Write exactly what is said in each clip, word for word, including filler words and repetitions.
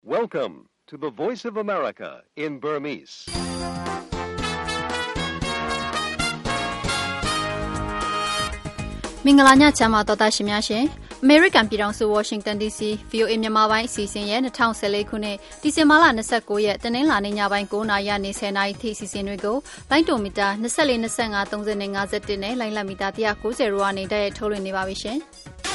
Welcome to the Voice of America in Burmese. ။မင်္ဂလာညချမ်းပါတော်သားရှင်များရှင်။ American ပြည်ထောင်စု Washington ဒီ စီ ဗွီအိုအေ မြန်မာပိုင်းအစီအစဉ်ရဲ့၂၀၁၄ခုနှစ်ဒီဇင်ဘာလ၂၉ရက်တနင်္လာနေ့ညပိုင်း၉နာရီကနေ၁၀နာရီထိအစီအစဉ်တွေကိုလိုင်းတိုမီတာ၂၄ ၂၅ ၃၅ ၃၁နဲ့လိုင်းလက်မီတာ၁၉၀ရိုကနေတိုက်ရိုက်ထုတ်လွှင့်နေပါပြီရှင်။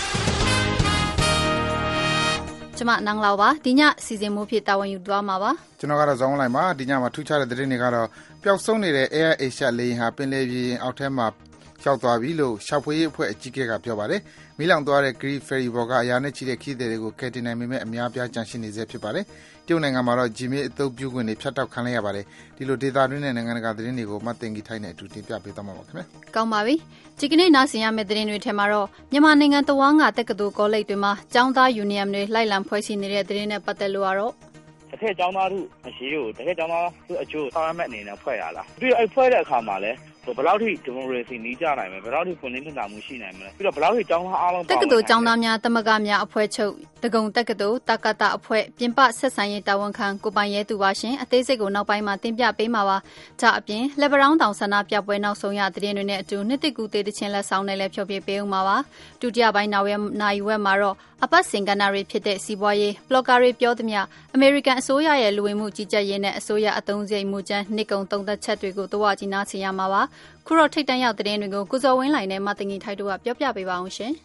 ကျမနန်းလောက်ပါဒီညစီစဉ်မှုဖြစ်တာဝန်ယူသွားမှာပါကျွန်တော်ကတော့ဇောင်းလိုက်ပါဒီညမှာထူးခြားတဲ့သတင်းတွေကတော့ပျောက်ဆုံးနေတဲ့ Air Asia လေယာဉ်ဟာပင်လယ်ပြင်အောက်ထဲမှာရောက်သွားပြီလို့ရှာဖွေရေးအဖွဲ့အကြီးအကဲကပြောပါတယ်။မီးလောင်သွားတဲ့ Greek Ferry ဘော်ကအရာနဲ့ချီတဲ့ခရီးသည်တွေကိုကယ်တင်နိုင်ပေမဲ့အများပြားကြန့်ရှိနေဆဲဖြစ်ပါတယ်။တရုတ်နိုင်ငံမှာတော့ Gmail အသုံးပြုခွင့်တွေဖြတ်တောက်ခံလိုက်ရပါတယ်။ဒီလိုဒေတာတွင်းနဲ့နိုင်ငံတကာသတင်းတွေကိုမှတ်သိင်္ဂီထိုင်းနဲ့အတူတင်ပြပေးသွားမှာပါခင်ဗျာ။ကောင်းပါပြီ။ဒီကနေ့နားဆင်ရမယ့်သတင်းတွေထဲမှာတော့မြန်မာနိုင်ငံတဝန်းကတက္ကသိုလ်ကောလိပ်တွေမှာကျောင်းသားယူနီယံတွေလိုက်လံဖွဲ့စည်းနေတဲ့သတင်းနဲ့ပတ်သက်လို့ကတော့တစ်ထည့်ကျောင်းသားတို့အရေးကိုတစ်ထည့်ကျောင်းသားတို့အကျိုးဆောင်ရမယ့်အနေနဲ့ဖွဲ့ရလားပြီးတော့အဲ့ဖွဲ့တဲ့အခါမှာလည်းဘယ်လောက်ထိဒီမိုကရေစီနီးကြနိုင်မလဲဘယ်လောက်ထိပွင့်လင်းမြင်သာမှုရှိနိုင်မလဲပြီးတော့ဘယ်လောက်ထိကျောင်းသားအားလုံးတက္ကသိုလ်ကျောင်းသားများတမကများအဖွဲ့ချုပ်တကုံတက္ကသိုလ်တက္ကသအဖွဲ့ပြင်ပဆက်ဆံရေးတာဝန်ခံကိုပိုင်ရဲသူပါရှင်အသေးစိတ်ကိုနောက်ပိုင်းမှာတင်ပြပေးမှာပါဒါအပြင်လက်ဗရောင်းတောင်ဆန္ဒပြပွဲနောက်ဆုံးရသတင်းတွေနဲ့အတူနှစ်တစ်ကူသေးတချင်းလက်ဆောင်နဲ့လည်းဖြောပြပေးဦးမှာပါဒုတိယပိုင်းနောက်ရက်နိုင်ဝက်မှာတော့အပတ်စင်ကဏ္ဍတွေဖြစ်တဲ့စီးပွားရေးဘလော့ဂါတွေပြောသမျှအမေရိကန်အစိုးရရဲ့လူဝင်မှုကြီးကြပ်ရေးနဲ့အစိုးရအသုံးစရိတ်မှုကျန်းနှစ်ကုံသုံးသက်ချက်တွေကိုတွားကြည့်နားဆင်ရမှာပါခုတော့ထိတ်တန့်ရောက်သတင်းတွေကိုကုစော်ဝင်းလိုင်နဲ့မတင်ကြီးထိုက်တို့ကပြောပြပေးပါအောင်ရှင်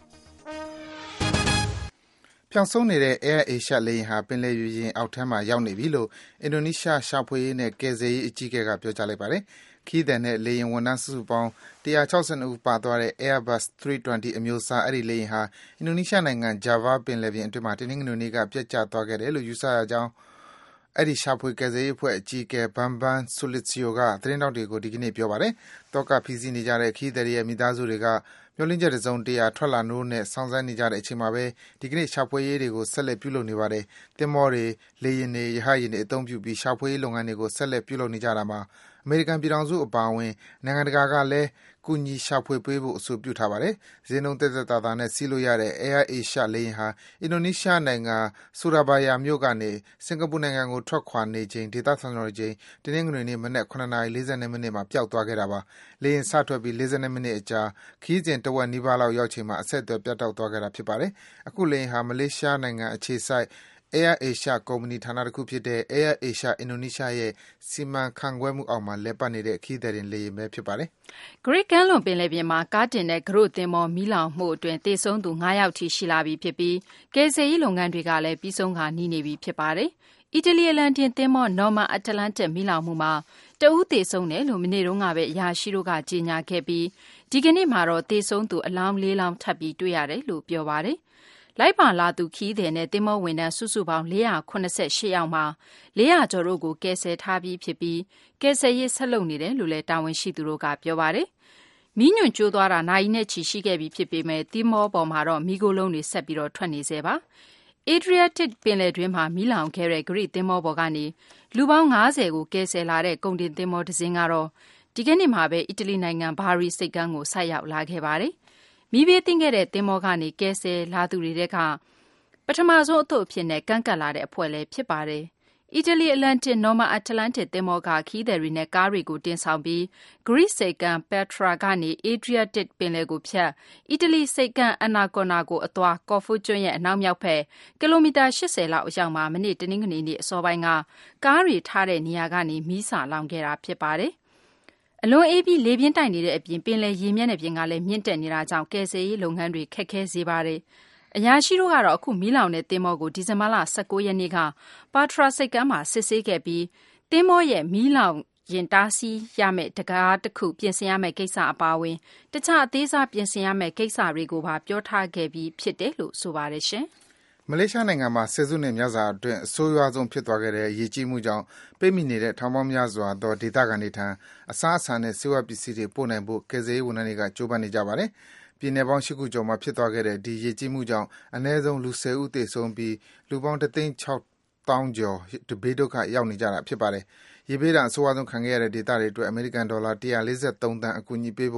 ပျောက်ဆုံးနေတဲ့ Air Asia လေယာဉ်ဟာပင်လယ်ပြင်အောက်ထဲမှာရောက်နေပြီလို့အင်ဒိုနီးရှားရှာဖွေရေးနဲ့ကယ်ဆယ်ရေးအကြီးအကဲကပြောကြားလိုက်ပါတယ်ခီးတဲ့နဲ့လေယာဉ်ဝန်ထမ်းစုစုပေါင်း၁၆၂ဦးပါသွားတဲ့ Airbus ၃၂၀အမျိုးအစားအဲ့ဒီလေယာဉ်ဟာအင်ဒိုနီးရှားနိုင်ငံဂျာဗားပင်လယ်ပြင်အတွင်းမှာတင်းနှင်းငနွေနေ့ကပြတ်ကျသွားခဲ့တယ်လို့ယူဆရကြောင်းအဲ့ဒီရှာဖွေကယ်ဆယ်ရေးအဖွဲ့အကြီးအကဲဘန်ဘန်ဆူလစ်စီယိုကသတင်းတောက်တွေကိုဒီကနေ့ပြောပါတယ်တောကဖီစီနေကြတဲ့ခီးတဲ့ရဲ့မိသားစုတွေကမျောလင်းချက်တစ်စုံတရာထွက်လာနိုးနဲ့စောင့်ဆိုင်းနေကြတဲ့အချိန်မှာပဲဒီကနေ့ရှာဖွေရေးတွေကိုဆက်လက်ပြုလုပ်နေပါတယ်။တင်မောတွေလေယာဉ်တွေရဟတ်ယာဉ်တွေအသုံးပြုပြီးရှာဖွေရေးလုပ်ငန်းတွေကိုဆက်လက်ပြုလုပ်နေကြတာမှာအမေရိကန်ပြည်ထောင်စုအပါအဝင်နိုင်ငံတကာကလည်းကူညီရှာဖွေပေးဖို့အဆိုပြုထားပါတယ်။ဈေးနှုန်းသက်သက်သာသာနဲ့စီးလို့ရတဲ့ Air Asia လေယာဉ်ဟာအင်ဒိုနီးရှားနိုင်ငံဆူရာဘာယာမြို့ကနေစင်ကာပူနိုင်ငံကိုထွက်ခွာနေချိန်ဒေသစံတော်ချိန်တင်းနှင်းငွေနေ့မနက်၇နာရီ၄၂မိနစ်မှာပျောက်သွားခဲ့တာပါ။လေယာဉ်စထွက်ပြီး၄၂မိနစ်အကြာခီးစဉ်တဝက်နီးပါးလောက်ရောက်ချိန်မှာအဆက်အသွယ်ပြတ်တောက်သွားခဲ့တာဖြစ်ပါတယ်။အခုလေယာဉ်ဟာမလေးရှားနိုင်ငံအခြေစိုက်Air Asia ကုမ္ပဏီဌာနတစ်ခုဖြစ်တဲ့ Air Asia Indonesia ရဲ့စီမံခန့်ခွဲမှုအောက်မှာလည်ပတ်နေတဲ့ခီးသည်တင်လေယာဉ်ပဲဖြစ်ပါတယ်။ Great ကမ်းလွန်ပင်လယ်ပြင်မှာကားတင်တဲ့ဂရုသင်္ဘောမီးလောင်မှုအတွင်းသေဆုံးသူ၅ယောက်ထိရှိလာပြီဖြစ်ပြီးကယ်ဆယ်ရေးလုပ်ငန်းတွေကလည်းပြီးဆုံးခါနီးနေပြီဖြစ်ပါတယ်။အီတလီအလံတင်သင်္ဘော Norman Atlantic မီးလောင်မှုမှာတဦးသေဆုံးတယ်လို့မနေ့တုန်းကပဲအရာရှိတို့ကကြေညာခဲ့ပြီးဒီကနေ့မှာတော့သေဆုံးသူအလောင်းလေးလောင်းထပ်ပြီးတွေ့ရတယ်လို့ပြောပါတယ်။လိုက်ပါလာသူခီးသည်နဲ့တင်မောဝန်ထမ်းစုစုပေါင်း၄၇၈ယောက်မှာ၄၀၀ကျော်တို့ကိုကယ်ဆယ်ထားပြီးဖြစ်ပြီးကယ်ဆယ်ရေးဆက်လုပ်နေတယ်လို့လည်းတာဝန်ရှိသူတို့ကပြောပါတယ်။မီးညွန့်ကျိုးသွားတာနာရီနဲ့ချီရှိခဲ့ပြီဖြစ်ပေမဲ့တင်မောပေါ်မှာတော့မီးခိုးလုံးတွေဆက်ပြီးတော့ထွက်နေစေပါ။ Adriatic ပင်လယ်တွင်းမှာမီးလောင်ခဲ့တဲ့ဂရိတင်မောပေါ်ကနေလူပေါင်း၅၀ကိုကယ်ဆယ်လာတဲ့ကုန်တင်တင်မောတစ်စင်းကတော့ဒီကနေ့မှာပဲအီတလီနိုင်ငံဘာရီစိတ်ကမ်းကိုဆိုက်ရောက်လာခဲ့ပါတယ်။မိဘေးသိမ်းခဲ့တဲ့တင်မောကနေကယ်ဆယ်လာသူတွေကပထမဆုံးအသုတ်အဖြစ်နဲ့ကန့်ကတ်လာတဲ့အဖွဲ့လည်းဖြစ်ပါတယ်။အီတလီအလန်တစ် Norman Atlantic တင်မောကခီးသည်တွေနဲ့ကားတွေကိုတင်ဆောင်ပြီး Greece စိတ်ကမ်း Petra ကနေ Adriatic ပင်လယ်ကိုဖြတ်အီတလီစိတ်ကမ်း Ancona ကိုအသွားကော်ဖူကျွန်းရဲ့အနောက်မြောက်ဘက်ကီလိုမီတာ၈၀လောက်အရောက်မှာမနေ့တနင်္ဂနွေနေ့အစောပိုင်းကကားတွေထားတဲ့နေရာကနေမီးစာလောင်ခဲ့တာဖြစ်ပါတယ်။အလွန်အေးပြီးလေပြင်းတိုက်နေတဲ့အပြင်ပင်လယ်ရေမျက်နှာပြင်ကလည်းမြင့်တက်နေတာကြောင့်ကယ်ဆယ်ရေးလုပ်ငန်းတွေခက်ခဲစေပါတယ်။အရာရှိတို့ကတော့အခုမီးလောင်တဲ့သင်္ဘောကိုဒီဇင်ဘာလ၁၉ရက်နေ့ကပါထရာစိတ်ကမ်းမှာစစ်ဆေးခဲ့ပြီးသင်္ဘောရဲ့မီးလောင်ရင်တားဆီးရမယ့်တကားတစ်ခုပြင်ဆင်ရမယ့်ကိစ္စအပါအဝင်တခြားအသေးစားပြင်ဆင်ရမယ့်ကိစ္စတွေကိုပါပြောထားခဲ့ပြီးဖြစ်တယ်လို့ဆိုပါတယ်ရှင်။မလေးရှားနိုင်ငံမှာဆယ်စုနှစ်များစွာအတွင်းအဆိုးရွားဆုံးဖြစ်သွားခဲ့တဲ့ရေကြီးမှုကြောင့်ပိတ်မိနေတဲ့ထောင်ပေါင်းများစွာသောဒေသခံတွေထံအစားအစာနဲ့ဆေးဝါးပစ္စည်းတွေပို့နိုင်ဖို့ကယ်ဆယ်ရေးဝန်ထမ်းတွေကကြိုးပမ်းနေကြပါတယ်။ပြည်နယ်ပေါင်း၈ခုကျော်မှာဖြစ်သွားခဲ့တဲ့ဒီရေကြီးမှုကြောင့်အနည်းဆုံးလူ၁၀ဦးသေဆုံးပြီးလူပေါင်းတစ်သိန်း၆သောင်းကျော်ဘေးဒုက္ခရောက်နေကြတာဖြစ်ပါတယ်။ရေဘေးဒဏ်အဆိုးဝါးဆုံးခံခဲ့ရတဲ့ဒေသတွေအတွက်အမေရိကန်ဒေါ်လာ၁၄၃သန်းအကူအညီပေးဖို့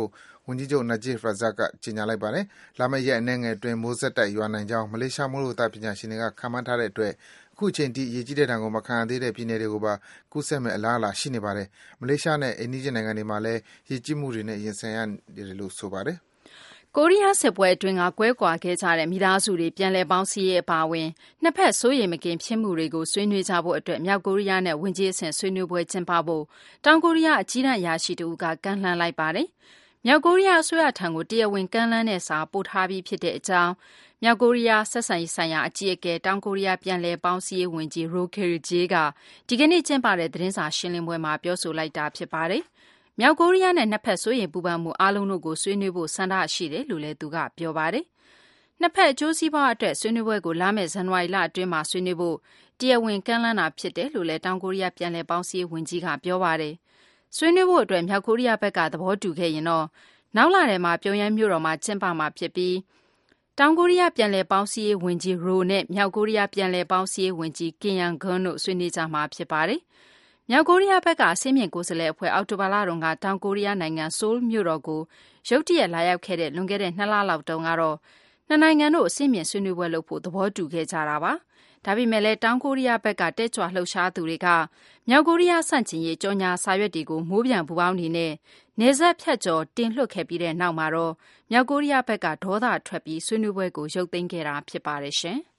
ဝန်ကြီးချုပ် Najib Razak ကကြေညာလိုက်ပါတယ်။လာမယ့်ရက်အနည်းငယ်အတွင်းမိုးဆက်တိုက်ရွာနိုင်ကြောင်းမလေးရှားမိုးလေဝသပညာရှင်တွေကခန့်မှန်းထားတဲ့အတွက်အခုချိန်ထိရေကြီးတဲ့ဒဏ်ကိုမခံရသေးတဲ့ပြည်နယ်တွေကိုပါကူးစက်မဲ့အလားအလာရှိနေပါတယ်။မလေးရှားနဲ့အိန္ဒိယနိုင်ငံတွေမှာလည်းရေကြီးမှုတွေနဲ့ရင်ဆိုင်ရတယ်လို့ဆိုပါတယ်။ကိုရီးယားစစ်ပွဲအတွင်းကကွဲကွာခဲ့ကြတဲ့မိသားစုတွေပြန်လည်ပေါင်းစည်းရေးအပါအဝင်နှစ်ဖက်စိုးရိမ်မကင်းဖြစ်မှုတွေကိုဆွေးနွေးကြဖို့အတွက်မြောက်ကိုရီးယားနဲ့ဝန်ကြီးအဆင့်ဆွေးနွေးပွဲကျင်းပဖို့တောင်ကိုရီးယားအကြီးတန်းအရာရှိတဦးကကမ်းလှမ်းလိုက်ပါတယ်။မြောက်ကိုရီးယားအစိုးရထံကိုတရားဝင်ကမ်းလှမ်းတဲ့စာပို့ထားပြီးဖြစ်တဲ့အကြောင်းမြောက်ကိုရီးယားဆက်ဆံရေးဆိုင်ရာအကြီးအကဲတောင်ကိုရီးယားပြန်လည်ပေါင်းစည်းရေးဝန်ကြီး Roh Kil-jae ကဒီကနေ့ကျင်းပတဲ့သတင်းစာရှင်းလင်းပွဲမှာပြောဆိုလိုက်တာဖြစ်ပါတယ်။မြောက်ကိုရီးယားနဲ့နှစ်ဖက်စိုးရိမ်ပူပန်မှုအားလုံးတို့ကိုဆွေးနွေးဖို့ဆန္ဒရှိတယ်လို့လည်းသူကပြောပါတယ်။နှစ်ဖက်အကျိုးစီးပွားအတွက်ဆွေးနွေးပွဲကိုလာမယ့်ဇန်နဝါရီလအတွင်းမှာဆွေးနွေးဖို့တရားဝင်ကမ်းလှမ်းတာဖြစ်တယ်လို့လည်းတောင်ကိုရီးယားပြန်လည်ပေါင်းစည်းရေးဝန်ကြီးကပြောပါတယ်။ဆွေးနွေးဖို့အတွက်မြောက်ကိုရီးယားဘက်ကသဘောတူခဲ့ရင်တော့နောက်လထဲမှာပြုံယမ်းမြို့တော်မှာကျင်းပမှာဖြစ်ပြီးတောင်ကိုရီးယားပြန်လည်ပေါင်းစည်းရေးဝန်ကြီး Roh နဲ့မြောက်ကိုရီးယားပြန်လည်ပေါင်းစည်းရေးဝန်ကြီး Kim Yang-gun တို့ဆွေးနွေးကြမှာဖြစ်ပါတယ်။မြောက်ကိုရီးယားဘက်ကဆင်းမြင့်ကိုယ်စားလှယ်အဖွဲ့အောက်တိုဘာလတုန်းကတောင်ကိုရီးယားနိုင်ငံဆိုးလ်မြို့တော်ကိုရုတ်တရက်လာရောက်ခဲ့တဲ့လွန်ခဲ့တဲ့နှစ်လလောက်တုန်းကတော့နှစ်နိုင်ငံတို့အဆင့်မြင့်ဆွေးနွေးပွဲလုပ်ဖို့သဘောတူခဲ့ကြတာပါ။ဒါပေမဲ့လည်းတောင်ကိုရီးယားဘက်ကတက်ကြွလှုပ်ရှားသူတွေကမြောက်ကိုရီးယားဆန့်ကျင်ရေးကြော်ညာစာရွက်တွေကိုမိုးပြန်ပူပေါင်းနေနဲ့နေဆက်ဖြတ်ကျော်တင်လွှတ်ခဲ့ပြီးတဲ့နောက်မှာတော့မြောက်ကိုရီးယားဘက်ကဒေါသထွက်ပြီးဆွေးနွေးပွဲကိုရုပ်သိမ်းခဲ့တာဖြစ်ပါတယ်ရှင်။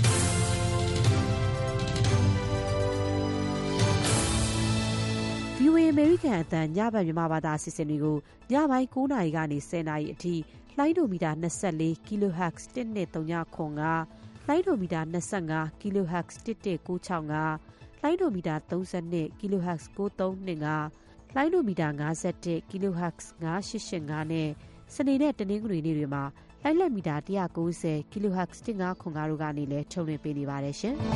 ဗီအိုအေ အမေရိကန်အသံညဘက်မြန်မာဘာသာအစီအစဉ်တွေကိုညပိုင်း၉နာရီကနေ၁၀နာရီအထိလိုင်းဒိုမီတာ၂၄ kilohertz တစ်နှစ်သုံးညခွန်ကလိုင်းဒိုမီတာ၂၅ kilohertz တစ်တစ်ကိုးချောင်းကလိုင်းဒိုမီတာ၃၂ kilohertz ကိုးသုံးနှစ်ကလိုင်းဒိုမီတာ၅၁ kilohertz ၅၈၈၅နဲ့စနေနဲ့တနင်္ဂနွေနေ့တွေမှာလိုင်းလက်မီတာ၁၉၀ kilohertz တစ်ငါးခွန်ကားတို့ကနေလည်းထုတ်လွှင့်ပေးနေပါတယ်ရှင်။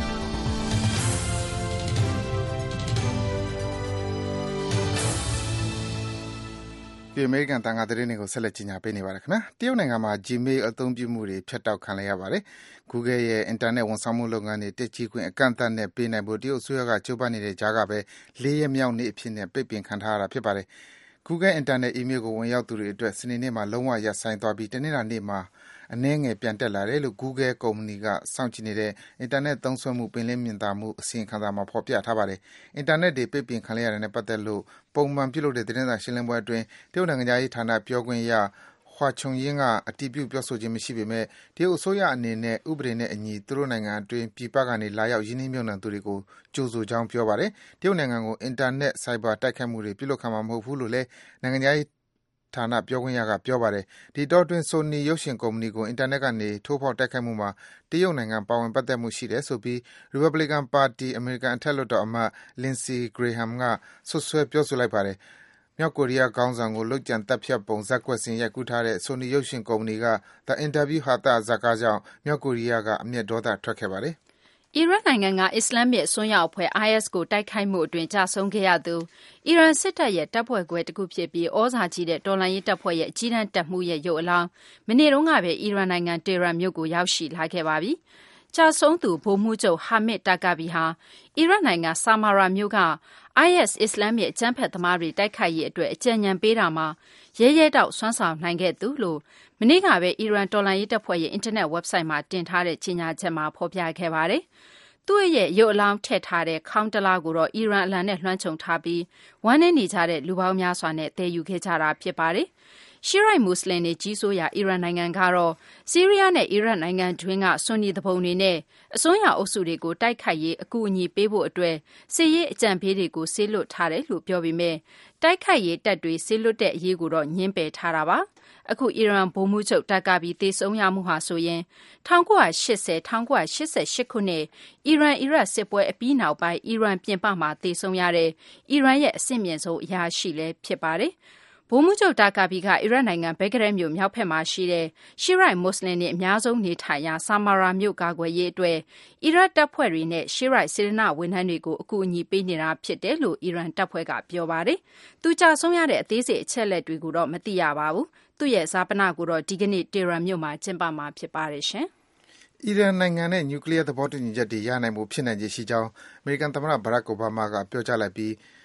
ဒီအမေရိကန်တန်ခါသတင်းတွေကိုဆက်လက်ကြီးညာပေးနေပါတယ်ခင်ဗျာတရုတ်နိုင်ငံမှာ Gmail အသုံးပြုမှုတွေဖျက်တောက်ခံလိုက်ရပါတယ် Google ရဲ့အင်တာနက်ဝန်ဆောင်မှုလုပ်ငန်းတွေတက်ကြီးခွင့်အကန့်အသတ်နဲ့ပေးနိုင်ဖို့တရုတ်အစိုးရကကြိုးပမ်းနေတဲ့ကြားကပဲလေးရက်မြောက်နေ့အဖြစ်နဲ့ပိတ်ပင်ခံထားရတာဖြစ်ပါတယ် Google အင်တာနက်အီးမေးလ်ကိုဝင်ရောက်သူတွေအတွက်စနေနေ့မှာလုံးဝရပ်ဆိုင်းသွားပြီးတနင်္လာနေ့မှာအနည်းငယ်ပြန်တက်လာတယ်လို့ Google ကုမ္ပဏီကစောင့်ကြည့်နေတဲ့အင်တာနက်သုံးစွဲမှုပင်လင်းမြင်သာမှုအစီရင်ခံစာမှာဖော်ပြထားပါတယ်။အင်တာနက်တွေပိတ်ပင်ခံရတဲ့နဲ့ပတ်သက်လို့ပုံမှန်ပြုလုပ်တဲ့သတင်းစာရှင်းလင်းပွဲအတွင်းတရုတ်နိုင်ငံသားရေးဌာနပြောခွင့်ရဟွာချုံယင်းကအတည်ပြုပြောဆိုခြင်းမရှိပေမဲ့တရုတ်အစိုးရအနေနဲ့ဥပဒေနဲ့အညီသူတို့နိုင်ငံအတွင်းပြည်ပကနေလာရောက်ရင်းနှီးမြှုပ်နှံသူတွေကိုကြိုဆိုကြောင်းပြောပါတယ်။တရုတ်နိုင်ငံကိုအင်တာနက်ဆိုင်ဘာတိုက်ခိုက်မှုတွေပြုလုပ်ခံမှာမဟုတ်ဘူးလို့လည်းနိုင်ငံသားရေးဌာနပြောခွင့်ရကပြောပါတယ်ဒီတော့တွင် Sony ရုပ်ရှင်ကုမ္ပဏီကိုအင်တာနက်ကနေထိုးဖောက်တိုက်ခိုက်မှုမှာတရုတ်နိုင်ငံပါဝင်ပတ်သက်မှုရှိတယ်ဆိုပြီး Republican Party အမေရိကန်အထက်လွှတ်တော်အမတ် Lindsey Graham ကဆွဆွဲပြောဆိုလိုက်ပါတယ်မြောက်ကိုရီးယားခေါင်းဆောင်ကိုလုတ်ကြံတပ်ဖြတ်ပုံဇက်ကွက်စင်ရိုက်ကူးထားတဲ့ Sony ရုပ်ရှင်ကုမ္ပဏီက The Interview ဟာသဇာတ်ကားကြောင့်မြောက်ကိုရီးယားကအမျက်ဒေါသထွက်ခဲ့ပါတယ်အီရတ်နိုင်ငံကအစ္စလာမ်မစ်အစွန်းရောက်အဖွဲ့ I S ကိုတိုက်ခိုက်မှုအတွင်းကြာဆုံးခဲ့ရသူအီရန်စစ်တပ်ရဲ့တပ်ဖွဲ့ခွဲတစ်ခုဖြစ်ပြီးဩဇာကြီးတဲ့တော်လှန်ရေးတပ်ဖွဲ့ရဲ့အကြီးတန်းတပ်မှူးရဲ့ရုပ်အလောင်းမနေ့တုန်းကပဲအီရန်နိုင်ငံတေဟ်ရန်မြို့ကိုရောက်ရှိလာခဲ့ပါပြီ။ကြာဆုံးသူဗိုလ်မှူးချုပ်ဟာမစ်တာကာဘီဟာအီရတ်နိုင်ငံဆာမာရာမြို့က I S အစ္စလာမ်ရဲ့အကြမ်းဖက်သမားတွေတိုက်ခိုက်ရေးအတွက်အကြံဉာဏ်ပေးတာမှာရဲရဲတောက်စွမ်းဆောင်နိုင်ခဲ့သူလို့မနေ့ကပဲအီရန်တော်လှန်ရေးတပ်ဖွဲ့ရဲ့အင်တာနက် website မှာတင်ထားတဲ့ကြေညာချက်မှာဖော်ပြခဲ့ပါတယ်။သူ့ရဲ့ရုပ်အလောင်းထည့်ထားတဲ့ခေါင်းတလားကိုတော့အီရန်အလံနဲ့လွှမ်းခြုံထားပြီးဝမ်းနည်းနေကြတဲ့လူပေါင်းများစွာနဲ့တည်ယူခဲ့ကြတာဖြစ်ပါတယ်။ရှီရိုက်မွတ်စလင်တွေကြီးစိုးရာအီရန်နိုင်ငံကတော့ဆီးရီးယားနဲ့အီရတ်နိုင်ငံတွင်းကဆွန်နီသူပုန်တွေနဲ့အစွန်းရောက်အုပ်စုတွေကိုတိုက်ခိုက်ရေးအကူအညီပေးဖို့အတွက်စစ်ရေးအကြံပေးတွေကိုဆေးလွတ်ထားတယ်လို့ပြောပြီးမြဲတိုက်ခိုက်ရေးတပ်တွေဆေးလွတ်တဲ့အရေးကိုတော့ညှင်းပယ်ထားတာပါ။အခုအီရန်ဗိုလ်မှူးချုပ်တာကာဘီသေဆုံးရမှုဟာဆိုရင်၁၉၈၀ ၁၉၈၈ခုနှစ်အီရန်အီရတ်စစ်ပွဲအပြီးနောက်ပိုင်းအီရန်ပြင်ပမှာသေဆုံးရတဲ့အီရန်ရဲ့အဆင့်မြင့်ဆုံးအရာရှိလည်းဖြစ်ပါတယ်။ဗိုလ်မှူးချုပ်တာကာဘီကအီရတ်နိုင်ငံဘဂ္ဂဒက်မြို့မြောက်ဘက်မှာရှိတဲ့ရှီရိုက်မွတ်စလင်တွေအများဆုံးနေထိုင်ရာဆာမာရာမြို့ကာကွယ်ရေးအတွက်အီရတ်တပ်ဖွဲ့တွေနဲ့ရှီရိုက်စေတနာဝန်ထမ်းတွေကိုအကူအညီပေးနေတာဖြစ်တယ်လို့အီရန်တပ်ဖွဲ့ကပြောပါတယ်။သူကြဆုံးရတဲ့အသေးစိတ်အချက်လက်တွေကိုတော့မသိရပါဘူး။သူ့ရဲ့ဇာပနကိုတော့ဒီကနေ့တေဟ်ရန်မြို့မှာကျင်းပမှာဖြစ်ပါတယ်ရှင်။အီရန်နိုင်ငံနဲ့နျူကလ িয়ার သဘောတူညီချက်တွေရနိုင်မှုဖြစ်နိုင်ခြေရှိကြောင်းအမေရိကန်သမ္မတဘရက်အိုဘားမားကပြောကြားလိုက်ပြီး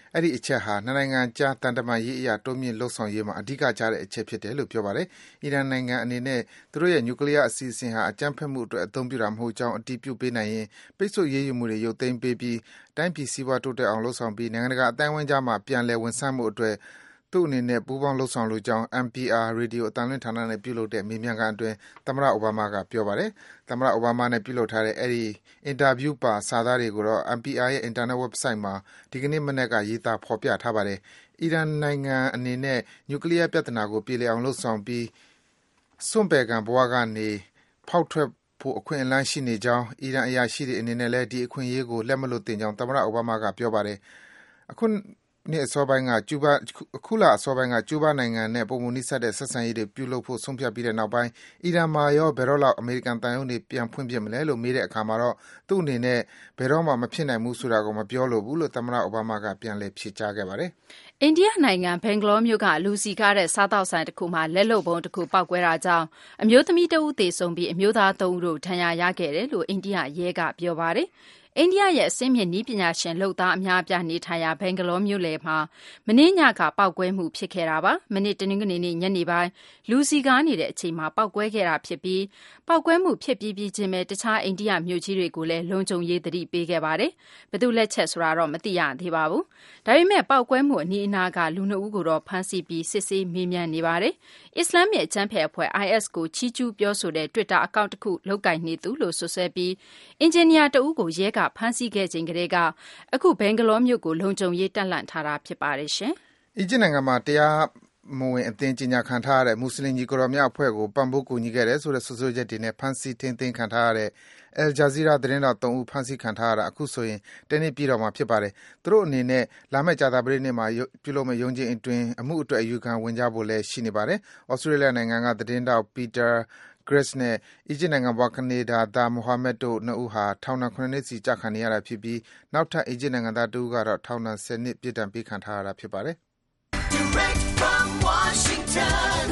အဲ့ဒီအချက်ဟာနှစ်နိုင်ငံကြားတန်တမာရေးအရာတိုးမြင့်လှုပ်ဆောင်ရေးမှာအဓိကကျတဲ့အချက်ဖြစ်တယ်လို့ပြောပါတယ်။အီရန်နိုင်ငံအနေနဲ့သူတို့ရဲ့နျူကလ িয়ার အစီအစဉ်ဟာအကြမ်းဖက်မှုအတွက်အသုံးပြုတာမဟုတ်ကြောင်းအတည်ပြုပေးနိုင်ရင်ပိတ်ဆို့ရေးယူမှုတွေရုပ်သိမ်းပေးပြီးတိုင်းပြည်စီးပွားတိုးတက်အောင်လှုပ်ဆောင်ပြီးနိုင်ငံတကာအတိုင်းအဝိုင်းကြားမှာပြန်လည်ဝန်ဆန့်မှုအတွက်သူ့အနေနဲ့ပူးပေါင်းလှုပ်ဆောင်လိုကြောင်း N P R ရေဒီယိုအသံလွှင့်ဌာနနဲ့ပြုလုပ်တဲ့မေးမြန်းခန်းအတွင်းသမ္မတအိုဘားမားကပြောပါတယ်။သမ္မတအိုဘားမားနဲ့ပြုလုပ်ထားတဲ့အဲဒီအင်တာဗျူးပါစာသားတွေကိုတော့ N P R ရဲ့အင်တာနက် website မှာဒီကနေ့မနက်ကရေးသားဖော်ပြထားပါတယ်။အီရန်နိုင်ငံအနေနဲ့နျူကလ িয়ার ပြဿနာကိုပြေလည်အောင်လှုပ်ဆောင်ပြီးစွန့်ပယ်ခံဘဝကနေဖောက်ထွက်ဖို့အခွင့်အလမ်းရှိနေကြောင်းအီရန်အရာရှိတွေအနေနဲ့လည်းဒီအခွင့်အရေးကိုလက်မလွတ်သင့်ကြောင်းသမ္မတအိုဘားမားကပြောပါတယ်။အခုနှစ်အစောပိုင်းကကျူးဘာအခုလအစောပိုင်းကကျူးဘာနိုင်ငံနဲ့ပုံမှန်နှိစက်တဲ့ဆက်ဆံရေးတွေပြုလုပ်ဖို့ဆုံးဖြတ်ပြီးတဲ့နောက်ပိုင်းအီရန်မှာရောဘယ်တော့လောက်အမေရိကန်တန်ယုံတွေပြန်ဖွင့်ပြစ်မလဲလို့မေးတဲ့အခါမှာတော့သူ့အနေနဲ့ဘယ်တော့မှမဖြစ်နိုင်ဘူးဆိုတာကိုမပြောလိုဘူးလို့သမ္မတအိုဘားမားကပြန်လည်ဖြေကြားခဲ့ပါတယ်။အိန္ဒိယနိုင်ငံဘင်္ဂလောမြို့ကလူစီကားတဲ့စားတောက်ဆိုင်တစ်ခုမှာလက်လုံပုံတစ်ခုပောက်ကွဲတာကြောင့်အမျိုးသမီးတဦးသေဆုံးပြီးအမျိုးသားသုံးဦးတို့ဒဏ်ရာရခဲ့တယ်လို့အိန္ဒိယရဲကပြောပါတယ်။အိန္ဒိယရဲ့အစင်းမြင့်နည်းပညာရှင်လုပ်သားအများအပြားနေထိုင်ရာဘင်္ဂလောမြို့လယ်မှာမနေ့ညကပောက်ကွဲမှုဖြစ်ခဲ့တာပါ။မနေ့တနင်္ဂနွေနေ့ညနေပိုင်းလူစီကားနေတဲ့အချိန်မှာပောက်ကွဲခဲ့တာဖြစ်ပြီးပောက်ကွဲမှုဖြစ်ပြီးပြီးချင်းပဲတခြားအိန္ဒိယမြို့ကြီးတွေကိုလည်းလုံခြုံရေးသတိပေးခဲ့ပါတယ်။ဘယ်သူလက်ချက်ဆိုတာတော့မသိရသေးပါဘူး။ဒါပေမဲ့ပောက်ကွဲမှုအနီးအနားကလူနှစ်ဦးကိုတော့ဖမ်းဆီးပြီးစစ်ဆေးမေးမြန်းနေပါတယ်။အစ္စလာမ်ရဲ့အကြမ်းဖက်အဖွဲ့ I S ကိုချီးကျူးပြောဆိုတဲ့ Twitter အကောင့်တစ်ခုလုပ်ကိုင်နေသူလို့ဆိုဆွဲပြီးအင်ဂျင်နီယာတဦးကိုရဲကဖမ်းဆီးခဲ့ချိန်ကလေးကအခုဘင်္ဂလောမြို့ကိုလုံခြုံရေးတပ်လှန့်ထားတာဖြစ်ပါတယ်ရှင်။အီဂျစ်နိုင်ငံမှာတရားမဝင်အသင်းကြီးညာခံထားရတဲ့မွတ်စလင်ညီကိုတော်များအဖွဲ့ကိုပံ့ပိုးကူညီခဲ့တယ်ဆိုတဲ့ဆွဆွချက်တွေနဲ့ဖမ်းဆီးထိန်းသိမ်းခံထားရတဲ့ Al Jazeera သတင်းတော်သုံးဦးဖမ်းဆီးခံထားရတာအခုဆိုရင်တနေ့ပြည့်တော့မှာဖြစ်ပါတယ်။သူတို့အနေနဲ့လာမယ့်ကြာသပတေးနေ့မှာပြုလုပ်မယ့်ရုံးချင်းအတွင်းအမှုအတွက်အယူခံဝင်ကြဖို့လည်းရှိနေပါတယ်။ Australia နိုင်ငံကသတင်းတော် Peter Grace နဲ့အီဂျစ်နိုင်ငံဘွားကနေဒါသား Mohammed တို့နှစ်ဦးဟာထောင်ဒဏ် ၇ နှစ်စီကျခံနေရတာဖြစ်ပြီးနောက်ထပ်အီဂျစ်နိုင်ငံသားတဦးကတော့ထောင်ဒဏ် ၁၀ နှစ်ပြစ်ဒဏ်ပေးခံထားရတာဖြစ်ပါတယ်။ Direct from Washington,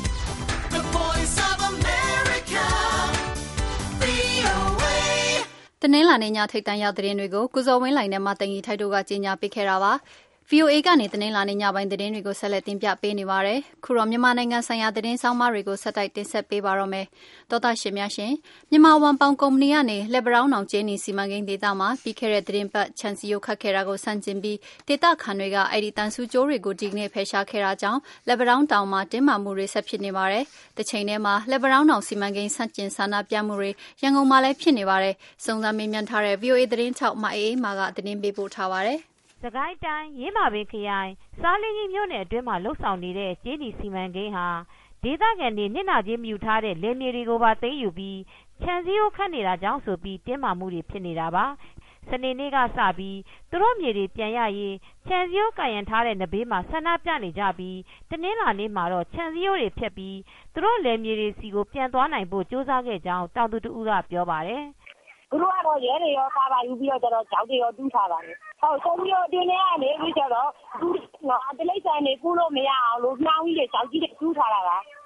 the Voice of America, V O A တနင်္လာနေ့ညထိပ်တန်းရောက်သတင်းတွေကိုကုစော်ဝင်းလိုင်နဲ့မတင်ကြီးထိုက်တို့ကကြီးညာပေးခဲ့တာပါ။ V O A ကနေတနင်္လာနေ့ညပိုင်းသတင်းတွေကိုဆက်လက်တင်ပြပေးနေပါတယ်။ခုတော့မြန်မာနိုင်ငံဆိုင်ရာသတင်းဆောင်မတွေကိုဆက်တိုက်တင်ဆက်ပေးပါတော့မယ်။သောတာရှင်များရှင်မြန်မာဝန်ပေါင်ကုမ္ပဏီကနေလက်ပရောင်းအောင်ကျင်းနီစီမံကိန်းဒေသမှာပြီးခဲ့တဲ့သတင်းပတ်ချန်စီယိုခတ်ခဲ့တာကိုစန့်ကျင်ပြီးဒေသခံတွေကအဲ့ဒီတန်ဆူကျိုးတွေကိုဒီကနေ့ဖယ်ရှားခဲ့တာကြောင့်လက်ပရောင်းတောင်မှာတင်းမာမှုတွေဆက်ဖြစ်နေပါတယ်။တစ်ချိန်တည်းမှာလက်ပရောင်းတောင်စီမံကိန်းဆန့်ကျင်ဆန္ဒပြမှုတွေရန်ကုန်မှာလည်းဖြစ်နေပါတယ်။စုံစမ်းမေးမြန်းထားတဲ့ V O A သတင်းချောက်မအေးမာကသတင်းပေးပို့ထားပါတယ်။စကိုင်းတိုင်းရင်းမာပင်ခရိုင်စားလင်းကြီးမြို့နယ်အတွင်းမှာလှုပ်ဆောင်နေတဲ့ကျေးနီစီမံကိန်းဟာဒေသခံတွေနစ်နာချင်းမြူထားတဲ့လယ်မြေတွေကိုပါသိမ်းယူပြီးခြံစည်းရိုးခတ်နေတာကြောင့်ဆိုပြီးတင်းမာမှုတွေဖြစ်နေတာပါစနေနေ့ကစပြီးသူတို့မြေတွေပြန်ရရေးခြံစည်းရိုးကာရန်ထားတဲ့နဘေးမှာဆန္ဒပြနေကြပြီးတနင်္လာနေ့မှာတော့ခြံစည်းရိုးတွေဖျက်ပြီးသူတို့လယ်မြေတွေစီကိုပြန်သွားနိုင်ဖို့ကြိုးစားခဲ့ကြောင်းတောင်သူတဦးကပြောပါတယ်သူတို့ကတော့ရဲတွေရောကားပါယူပြီးတော့ကျတော့ကြောက်တွေရောတူးထားပါတယ်။ဟုတ်ဆုံးပြီးတော့အတွင်းထဲကနေပြီးကျတော့သူကတလိမ့်ဆိုင်နေကူးလို့မရအောင်လို့နှောင်းကြီးတွေကြောက်ကြီးတွေတူးထားတာပါ။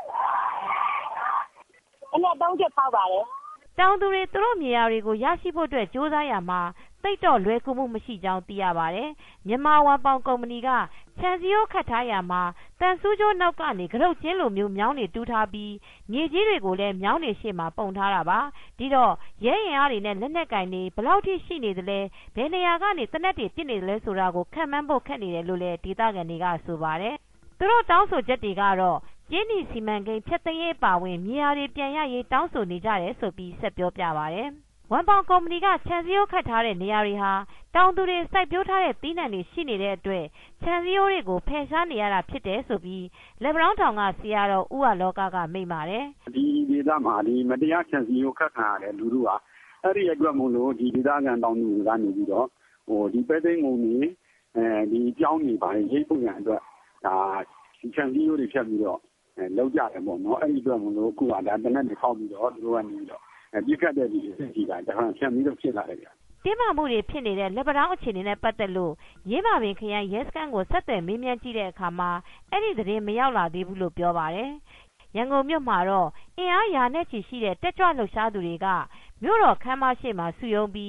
အဲ့နဲ့သုံးချက်ပေါက်ပါတယ်။တောင်သူတွေသူတို့မြေယာတွေကိုရရှိဖို့အတွက်ကြိုးစားရမှာတိတ်တော့လွယ်ကူမှုမရှိကြောင်းသိရပါတယ်။မြန်မာဝန်ပေါင်ကုမ္ပဏီကခြံစည်းရိုးခတ်ထားရမှာတန်ဆူးကျိုးနောက်ကနေကရုတ်ချင်းလိုမျိုးမြောင်းတွေတူးထားပြီးမြေကြီးတွေကိုလည်းမြောင်းတွေရှေ့မှာပုံထားတာပါဒီတော့ရဲရင်အားတွေနဲ့လက်နက်ကင်တွေဘလောက်ထိရှိနေသလဲဘယ်နေရာကနေတနက်တွေပြစ်နေသလဲဆိုတာကိုခံမှန်းဖို့ခက်နေတယ်လို့လည်းဒေသခံတွေကဆိုပါတယ်သူတို့တောင်းဆိုချက်တွေကတော့ကျင်းနီစီမံကိန်းဖျက်သိမ်းရေးပါဝင်မြေယာတွေပြန်ရရေးတောင်းဆိုနေကြတယ်ဆိုပြီးဆက်ပြောပြပါတယ်ဝန်ပေါင်ကုမ္ပဏီကခြံစည်းရိုးခတ်ထားတဲ့နေရာတွေဟာတောင်သူတွေစိုက်ပျိုးထားတဲ့သီးနှံတွေရှိနေတဲ့အတွက်ခြံစည်းရိုးတွေကိုဖယ်ရှားနေရတာဖြစ်တယ်ဆိုပြီးလက်ပရောင်းထောင်ကဆရာတော်ဦးဝလောကကမိန့်ပါတယ်ဒီဒေသမှာဒီမတရားခြံစည်းရိုးခတ်ခံရတဲ့လူတို့ဟာအဲ့ဒီအတွက်မို့လို့ဒီဒေသခံတောင်သူတွေကနေပြီးတော့ဟိုဒီပဲသိန်းငုံတွေအဲဒီကြောင်းတွေပါရိတ်ပုံရအတွက်ဒါဒီခြံစည်းရိုးတွေဖြတ်ပြီးတော့လောက်ကြတယ်ပေါ့နော်အဲ့ဒီအတွက်မို့လို့အခုကဒါတနက်တွေခောက်ပြီးတော့သူတို့ကနေပြီးတော့ပြစ်ခတ်တဲ့ဒီစစ်ကြီးကတခါဖြတ်ပြီးတော့ဖြစ်လာတယ်ဗျတင်းမာမှုတွေဖြစ်နေတဲ့လက်ပတောင်းအခြေအနေနဲ့ပတ်သက်လို့ရင်းမာပင်ခရိုင်ရဲစခန်းကိုဆက်သွယ်မေးမြန်းကြည့်တဲ့အခါမှာအဲ့ဒီသတင်းမရောက်လာသေးဘူးလို့ပြောပါတယ်ရန်ကုန်မြို့မှာတော့အင်အားရာနဲ့ချီရှိတဲ့တက်ကြွလှုပ်ရှားသူတွေကမြို့တော်ခမ်းမရှိမှာစုယုံပြီး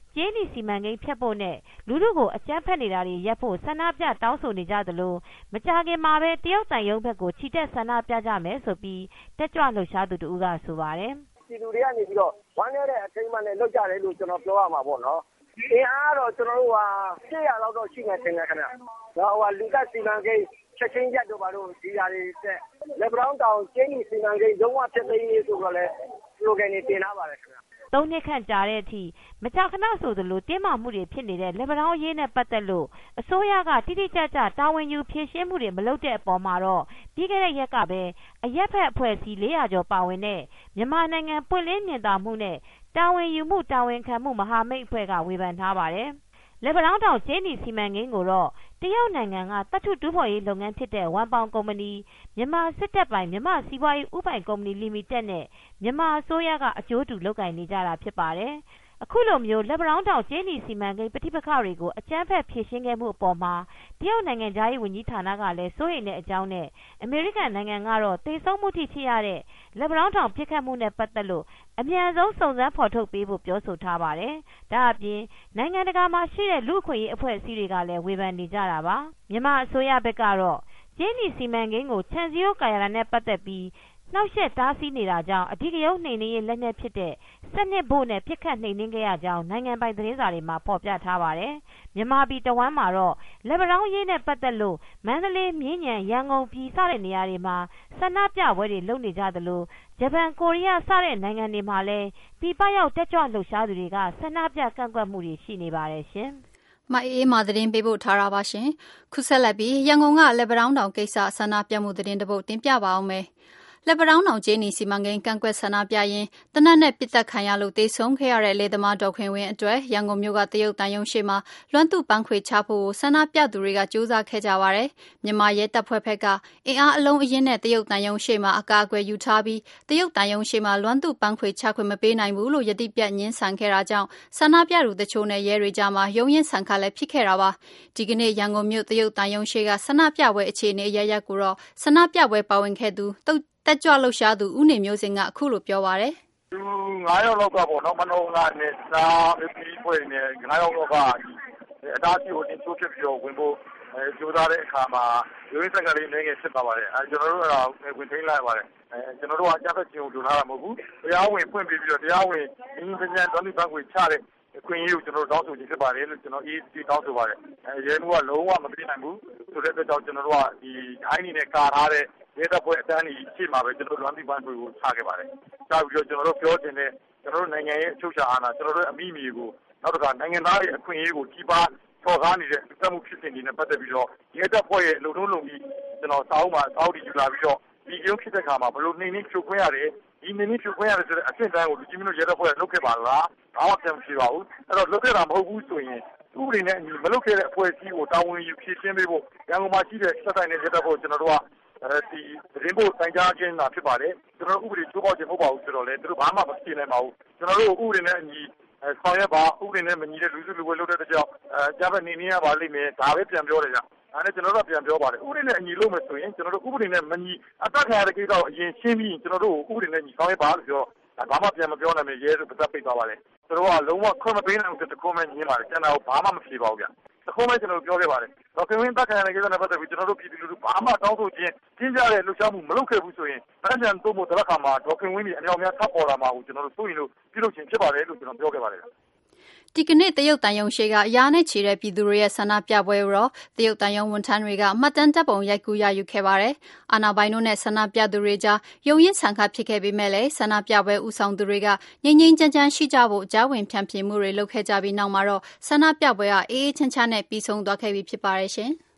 ကျေးနီစီမံကိန်းဖြတ်ဖို့နဲ့လူထုကိုအကြမ်းဖက်နေတာတွေရပ်ဖို့ဆန္ဒပြတောင်းဆိုနေကြသလိုမကြာခင်မှာပဲတရုတ်တန်ရုံးဘက်ကိုချီတက်ဆန္ဒပြကြမယ်ဆိုပြီးတက်ကြွလှုပ်ရှားသူတူကဆိုပါတယ်ပြည်သူတွေကနေပြီးတော့ဝမ်းရတဲ့အထိမ်းအမှတ်နဲ့လုပ်ကြတယ်လို့ကျွန်တော်ပြောရမှာပေါ့နော်အင်အားတော့ကျွန်တော်တို့ဟာရှစ်ရာလောက်တော့ရှိနေတယ်ခင်ဗျာဒါဟိုလူကစီမံကိန်းချက်ချင်းရက်တော့ဘာလို့ဒီဓာတ်တွေတက်လက်ဘရောင်းတောင်ကျင်းကြီးစီမံကိန်းလုံးဝဖြစ်သိမ်းရေးဆိုတော့လေစလိုဂန်တွေတင်လာပါတယ်ခင်ဗျာသုံးနှစ်ခန့်ကြာတဲ့အထိမကြာခဏဆိုသလိုတင်းမာမှုတွေဖြစ်နေတဲ့လက်ဘရောင်းရေးနဲ့ပတ်သက်လို့အစိုးရကတိတိကျကျတာဝန်ယူဖြေရှင်းမှုတွေမလုပ်တဲ့အပေါ်မှာတော့ပြီးခဲ့တဲ့ရက်ကပဲအရက်ဖက်အဖွဲ့အစည်းလေးရာကျော်ပါဝင်တဲ့မြန်မာနိုင်ငံပွင့်လင်းမြင်သာမှုနဲ့တာဝန်ယူမှုတာဝန်ခံမှုမဟာမိတ်အဖွဲ့ကဝေဖန်ထားပါတယ်လက်ဘရောင်းတောင်ကျင်းနီစီမံကိန်းကိုတော့တရုတ်နိုင်ငံကတတ်ထုတူးဖော်ရေးလုပ်ငန်းဖြစ်တဲ့ဝမ်ပေါင်ကုမ္ပဏီမြန်မာစစ်တပ်ပိုင်မြန်မာစီးပွားရေးဥပိုင်ကုမ္ပဏီလီမိတက်နဲ့မြန်မာအစိုးရကအကျိုးတူလုပ်ကိုင်နေကြတာဖြစ်ပါတယ်အခုလိုမျိုးလက်ဘရောင်းတောင်ကျင်းနီစီမံကိန်းပဋိပက္ခတွေကိုအကြမ်းဖက်ဖြေရှင်းခဲ့မှုအပေါ်မှာတရုတ်နိုင်ငံသားရေးဝန်ကြီးဌာနကလည်းစိုးရိမ်တဲ့အကြောင်းနဲ့အမေရိကန်နိုင်ငံကတော့သေဆုံးမှုထိဖြစ်ရတဲ့လက်ဘရောင်းတောင်ပြစ်ခတ်မှုနဲ့ပတ်သက်လို့အမြန်ဆုံးစုံစမ်းဖော်ထုတ်ပေးဖို့ပြောဆိုထားပါတယ်။ဒါအပြင်နိုင်ငံတကာမှာရှိတဲ့လူ့အခွင့်အရေးအဖွဲ့အစည်းတွေကလည်းဝေဖန်နေကြတာပါ။မြန်မာအစိုးရဘက်ကတော့ကျင်းနီစီမံကိန်းကိုခြံစည်းရိုးကာရတာနဲ့ပတ်သက်ပြီးနှောက်ယှက်တားဆီးနေတာကြောင့်အဓိကရုဏ်းနှိမ်နင်းရေးလက်နက်ဖြစ်တဲ့စနစ်ဘို့နဲ့ပြစ်ခတ်နှိမ်နင်းခဲ့ရကြောင်းနိုင်ငံပိုင်သတင်းစာတွေမှာဖော်ပြထားပါတယ်။မြန်မာပြည်တဝမ်းမှာတော့လက်ဘရောင်းရေးနဲ့ပတ်သက်လို့မန္တလေးမြင်းညံရန်ကုန်ပြည်စတဲ့နေရာတွေမှာဆန္ဒပြပွဲတွေလုပ်နေကြသလိုဂျပန်ကိုရီးယားစတဲ့နိုင်ငံတွေမှာလည်းပြည်ပရောက်တက်ကြွလှုပ်ရှားသူတွေကဆန္ဒပြကန့်ကွက်မှုတွေရှိနေပါတယ်ရှင်။မအေးမာသတင်းပေးဖို့ထားတာပါရှင်။ခုဆက်လက်ပြီးရန်ကုန်ကလက်ဘရောင်းတောင်ကိစ္စဆန္ဒပြမှုသတင်းတပုတ်တင်ပြပါအောင်မယ်။လက်ဘရောင်းတောင်ကျင်းနီစီမံကိန်းကန့်ကွက်ဆန္ဒပြရင်းတနက်နဲ့ပစ်သက်ခံရလို့တေဆုံးခဲ့ရတဲ့လေသမားဒေါ်ခင်ဝင်းအတွက်ရန်ကုန်မြို့ကတရုတ်တန်ယုံရှိမှာလွမ်းသူ့ပန်းခွေချဖို့ဆန္ဒပြသူတွေကကြိုးစားခဲ့ကြပါတယ်။မြန်မာရဲတပ်ဖွဲ့ဘက်ကအင်အားအလုံးအင်းနဲ့တရုတ်တန်ယုံရှိမှာအကာအကွယ်ယူထားပြီးတရုတ်တန်ယုံရှိမှာလွမ်းသူ့ပန်းခွေချခွင့်မပေးနိုင်ဘူးလို့ယတိပြတ်ညှင်းဆန်ခဲ့တာကြောင့်ဆန္ဒပြသူတချို့နဲ့ရဲတွေကြားမှာရုန်းရင်းဆန်ခါလည်းဖြစ်ခဲ့တာပါ။ဒီကနေ့ရန်ကုန်မြို့တရုတ်တန်ယုံရှိကဆန္ဒပြပွဲအခြေအနေအရရက်ကိုတော့ဆန္ဒပြပွဲပါဝင်ခဲ့သူတက်ကြွလှုပ်ရှားသူဦးနေမျိုးစင်ကအခုလိုပြောပါတယ်။သူငါးယောက်လောက်ကပေါ့နော်မနှုံးကနေစားပြီးပွဲနေငါးယောက်လောက်ကအတားစီကိုတင်ချိုးဖြစ်ပြီးတော့ဝင်ဖို့အဲကြိုးစားတဲ့အခါမှာရိုးရိုးစက်ကလေးနေငယ်ဖြစ်သွားပါတယ်။အဲကျွန်တော်တို့ကဝင်ထိန်းလိုက်ပါတယ်။အဲကျွန်တော်တို့ကအကြမ်းဖက်ခြင်းကိုလုပ်ထားတာမဟုတ်ဘူး။တရားဝင်ဖွင့်ပြီးပြီးတော့တရားဝင်အင်းပြန်တော်လိဘက်ကိုချတဲ့ခွင့်ရေးကိုကျွန်တော်တို့တောင်းဆိုခြင်းဖြစ်ပါတယ်လို့ကျွန်တော်အေးအေးတောင်းဆိုပါတယ်။အဲရဲမှုကလုံးဝမပြနိုင်ဘူးဆိုတဲ့အတွက်ကြောင့်ကျွန်တော်တို့ကဒီအိုင်းနေနဲ့ကာထားတဲ့ရဲတပ်ဖွဲ့အတန်းကြီးရှေ့မှာပဲကျွန်တော်တို့လွမ်းသူပန်းခွေကိုချခဲ့ပါတယ်။ချပြီးတော့ကျွန်တော်တို့ပြောတင်တဲ့ကျွန်တော်တို့နိုင်ငံရဲ့အချုပ်အခြာအာဏာကျွန်တော်တို့အမိမြေကိုနောက်တစ်ခါနိုင်ငံသားရဲ့အခွင့်အရေးကိုကြီးပါထော်ကားနေတဲ့စက်မှုဖြစ်စဉ်တွေနဲ့ပတ်သက်ပြီးတော့ရဲတပ်ဖွဲ့ရဲ့လုံထုံးလုံပြီးကျွန်တော်စာအုပ်မှာစာအုပ်တွေယူလာပြီးတော့ဒီကျုံဖြစ်တဲ့ခါမှာဘယ်လိုနှိမ့်နှိမ့်ဖြိုခွင့်ရတယ်ဒီနှိမ့်နှိမ့်ဖြိုခွင့်ရတယ်ဆိုတဲ့အဖြစ်အတိုင်းကိုလူကြီးမျိုးရဲတပ်ဖွဲ့ကလုပ်ခဲ့ပါလား။ဘာမှပြန်မဖြစ်ပါဘူး။အဲ့တော့လုပ်ခဲ့တာမဟုတ်ဘူးဆိုရင်ဥပဒေနဲ့မလုပ်ခဲ့တဲ့အဖွဲ့အစည်းကိုတာဝန်ယူဖြည့်ရှင်းပေးဖို့ရန်ကုန်မှာရှိတဲ့စက်တိုင်းနဲ့ရဲတပ်ဖွဲ့ကျွန်တော်တို့ကအဲဒီသတင်းပို့တိုင်ကြားခြင်းသာဖြစ်ပါတယ်ကျွန်တော်တို့ဥပဒေချိုးဖောက်ခြင်းမဟုတ်ပါဘူးဆိုတော့လေသူတို့ဘာမှမဖြစ်နိုင်ပါဘူးကျွန်တော်တို့ဥပဒေနဲ့အညီဆောင်ရွက်ပါဥပဒေနဲ့မညီတဲ့လူစုလူဝေးလုပ်တဲ့ကြောင့်အဲကြားပဲနေနေရပါလိမ့်မယ်ဒါပဲပြန်ပြောတယ်ကြဒါနဲ့ကျွန်တော်တို့ပြန်ပြောပါတယ်ဥပဒေနဲ့အညီလုပ်မယ်ဆိုရင်ကျွန်တော်တို့ဥပဒေနဲ့မညီအသက်ခံရတဲ့ကိစ္စကိုအရင်ရှင်းပြီးကျွန်တော်တို့ဥပဒေနဲ့ညီဆောင်ရွက်ပါလို့ပြောဘာမှပြန်မပြောနိုင်ဘူးရဲဆိုပတ်သက်ပိတ်သွားပါတယ်သူတို့ကလုံးဝခွင့်မပေးနိုင်ဘူးတခုမှညင်းပါတယ်ကျွန်တော်ဘာမှမဖြေပါဘူးဗျတခုမှကျွန်တော်ပြောခဲ့ပါတယ်ဒေါက်တာဝင်းတက်ခံရတဲ့ကိစ္စနဲ့ပတ်သက်ပြီးကျွန်တော်တို့ပြည်သူလူထုဘာမှတောင်းဆိုခြင်းကျင်းကြတဲ့လှုပ်ရှားမှုမလုပ်ခဲ့ဘူးဆိုရင်ဗန်းပြန်တို့မို့တလက်ခါမှာဒေါက်တာဝင်းကြီးအများများထပ်ပေါ်လာမှာကိုကျွန်တော်တို့စိုးရင်လို့ပြုလုပ်ခြင်းဖြစ်ပါတယ်လို့ကျွန်တော်ပြောခဲ့ပါတယ်ဒီကနေ့တရုတ်တန်ယုံရှိကရာနဲ့ချီတဲ့ပြည်သူတွေရဲ့ဆန္ဒပြပွဲကိုတော့တရုတ်တန်ယုံဝန်ထမ်းတွေကမှတ်တမ်းတပ်ပုံရိုက်ကူးရယူခဲ့ပါတယ်။အာဏာပိုင်တို့နဲ့ဆန္ဒပြသူတွေကြားရုန်းရင်းဆန်ခါဖြစ်ခဲ့ပေမဲ့လည်းဆန္ဒပြပွဲဦးဆောင်သူတွေကငြိမ်းငြိမ်းချမ်းချမ်းရှိကြဖို့ကြားဝင်ဖြန့်ဖြေမှုတွေလုပ်ခဲ့ကြပြီးနောက်မှာတော့ဆန္ဒပြပွဲကအေးအေးချမ်းချမ်းနဲ့ပြီးဆုံးသွားခဲ့ပြီဖြစ်ပါတယ်ရှင်။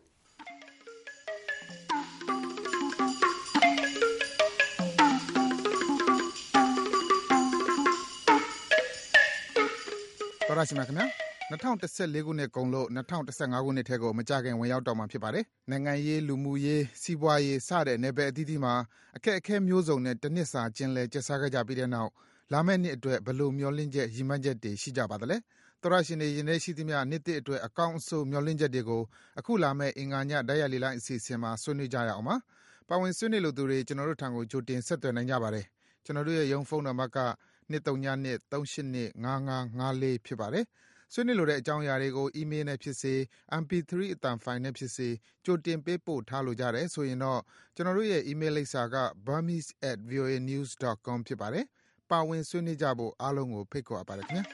တော်ရရှိမြခင်ဗျာ၂၀၁၄ခုနှစ်ကုန်လို့၂၀၁၅ခုနှစ်ထဲကိုမကြခင်ဝင်ရောက်တော့မှာဖြစ်ပါတယ်နိုင်ငံရေးလူမှုရေးစီးပွားရေးစတဲ့နယ်ပယ်အသီးသီးမှာအခက်အခဲမျိုးစုံနဲ့တစ်နှစ်စာကျင်းလဲကျဆားခဲ့ကြပြီးတဲ့နောက်လာမယ့်နှစ်အတွက်ဘယ်လိုမျှော်လင့်ချက်ရည်မှန်းချက်တွေရှိကြပါသလဲတော်ရရှိနေရင်လည်းရှိသမျှနှစ်သစ်အတွက်အကောင့်အဆိုးမျှော်လင့်ချက်တွေကိုအခုလာမယ့်အင်္ဂါညဓာတ်ရိုက်လေးလိုက်အစီအစဉ်မှာဆွေးနွေးကြရအောင်ပါပါဝင်ဆွေးနွေးလို့သူတွေကျွန်တော်တို့ထံကိုကြိုတင်ဆက်သွယ်နိုင်ကြပါတယ်ကျွန်တော်တို့ရဲ့ရုံးဖုန်းနံပါတ်က ၂၃၂ ၃၈၂ ၅၅၅၄ဖြစ်ပါတယ်ဆွေးနွေးလိုတဲ့အကြောင်းအရာတွေကို အီးမေးလ်နဲ့ဖြစ်စေ အမ် ပီ သရီ အသံဖိုင်နဲ့ဖြစ်စေကြိုတင်ပေးပို့ထားလိုကြတယ်ဆိုရင်တော့ကျွန်တော်တို့ရဲ့ အီးမေးလ်လိပ်စာက burmese at voanews dot com ဖြစ်ပါတယ်။ပါဝင်ဆွေးနွေးကြဖို့အားလုံးကိုဖိတ်ခေါ်အပ်ပါတယ်ခင်ဗျာ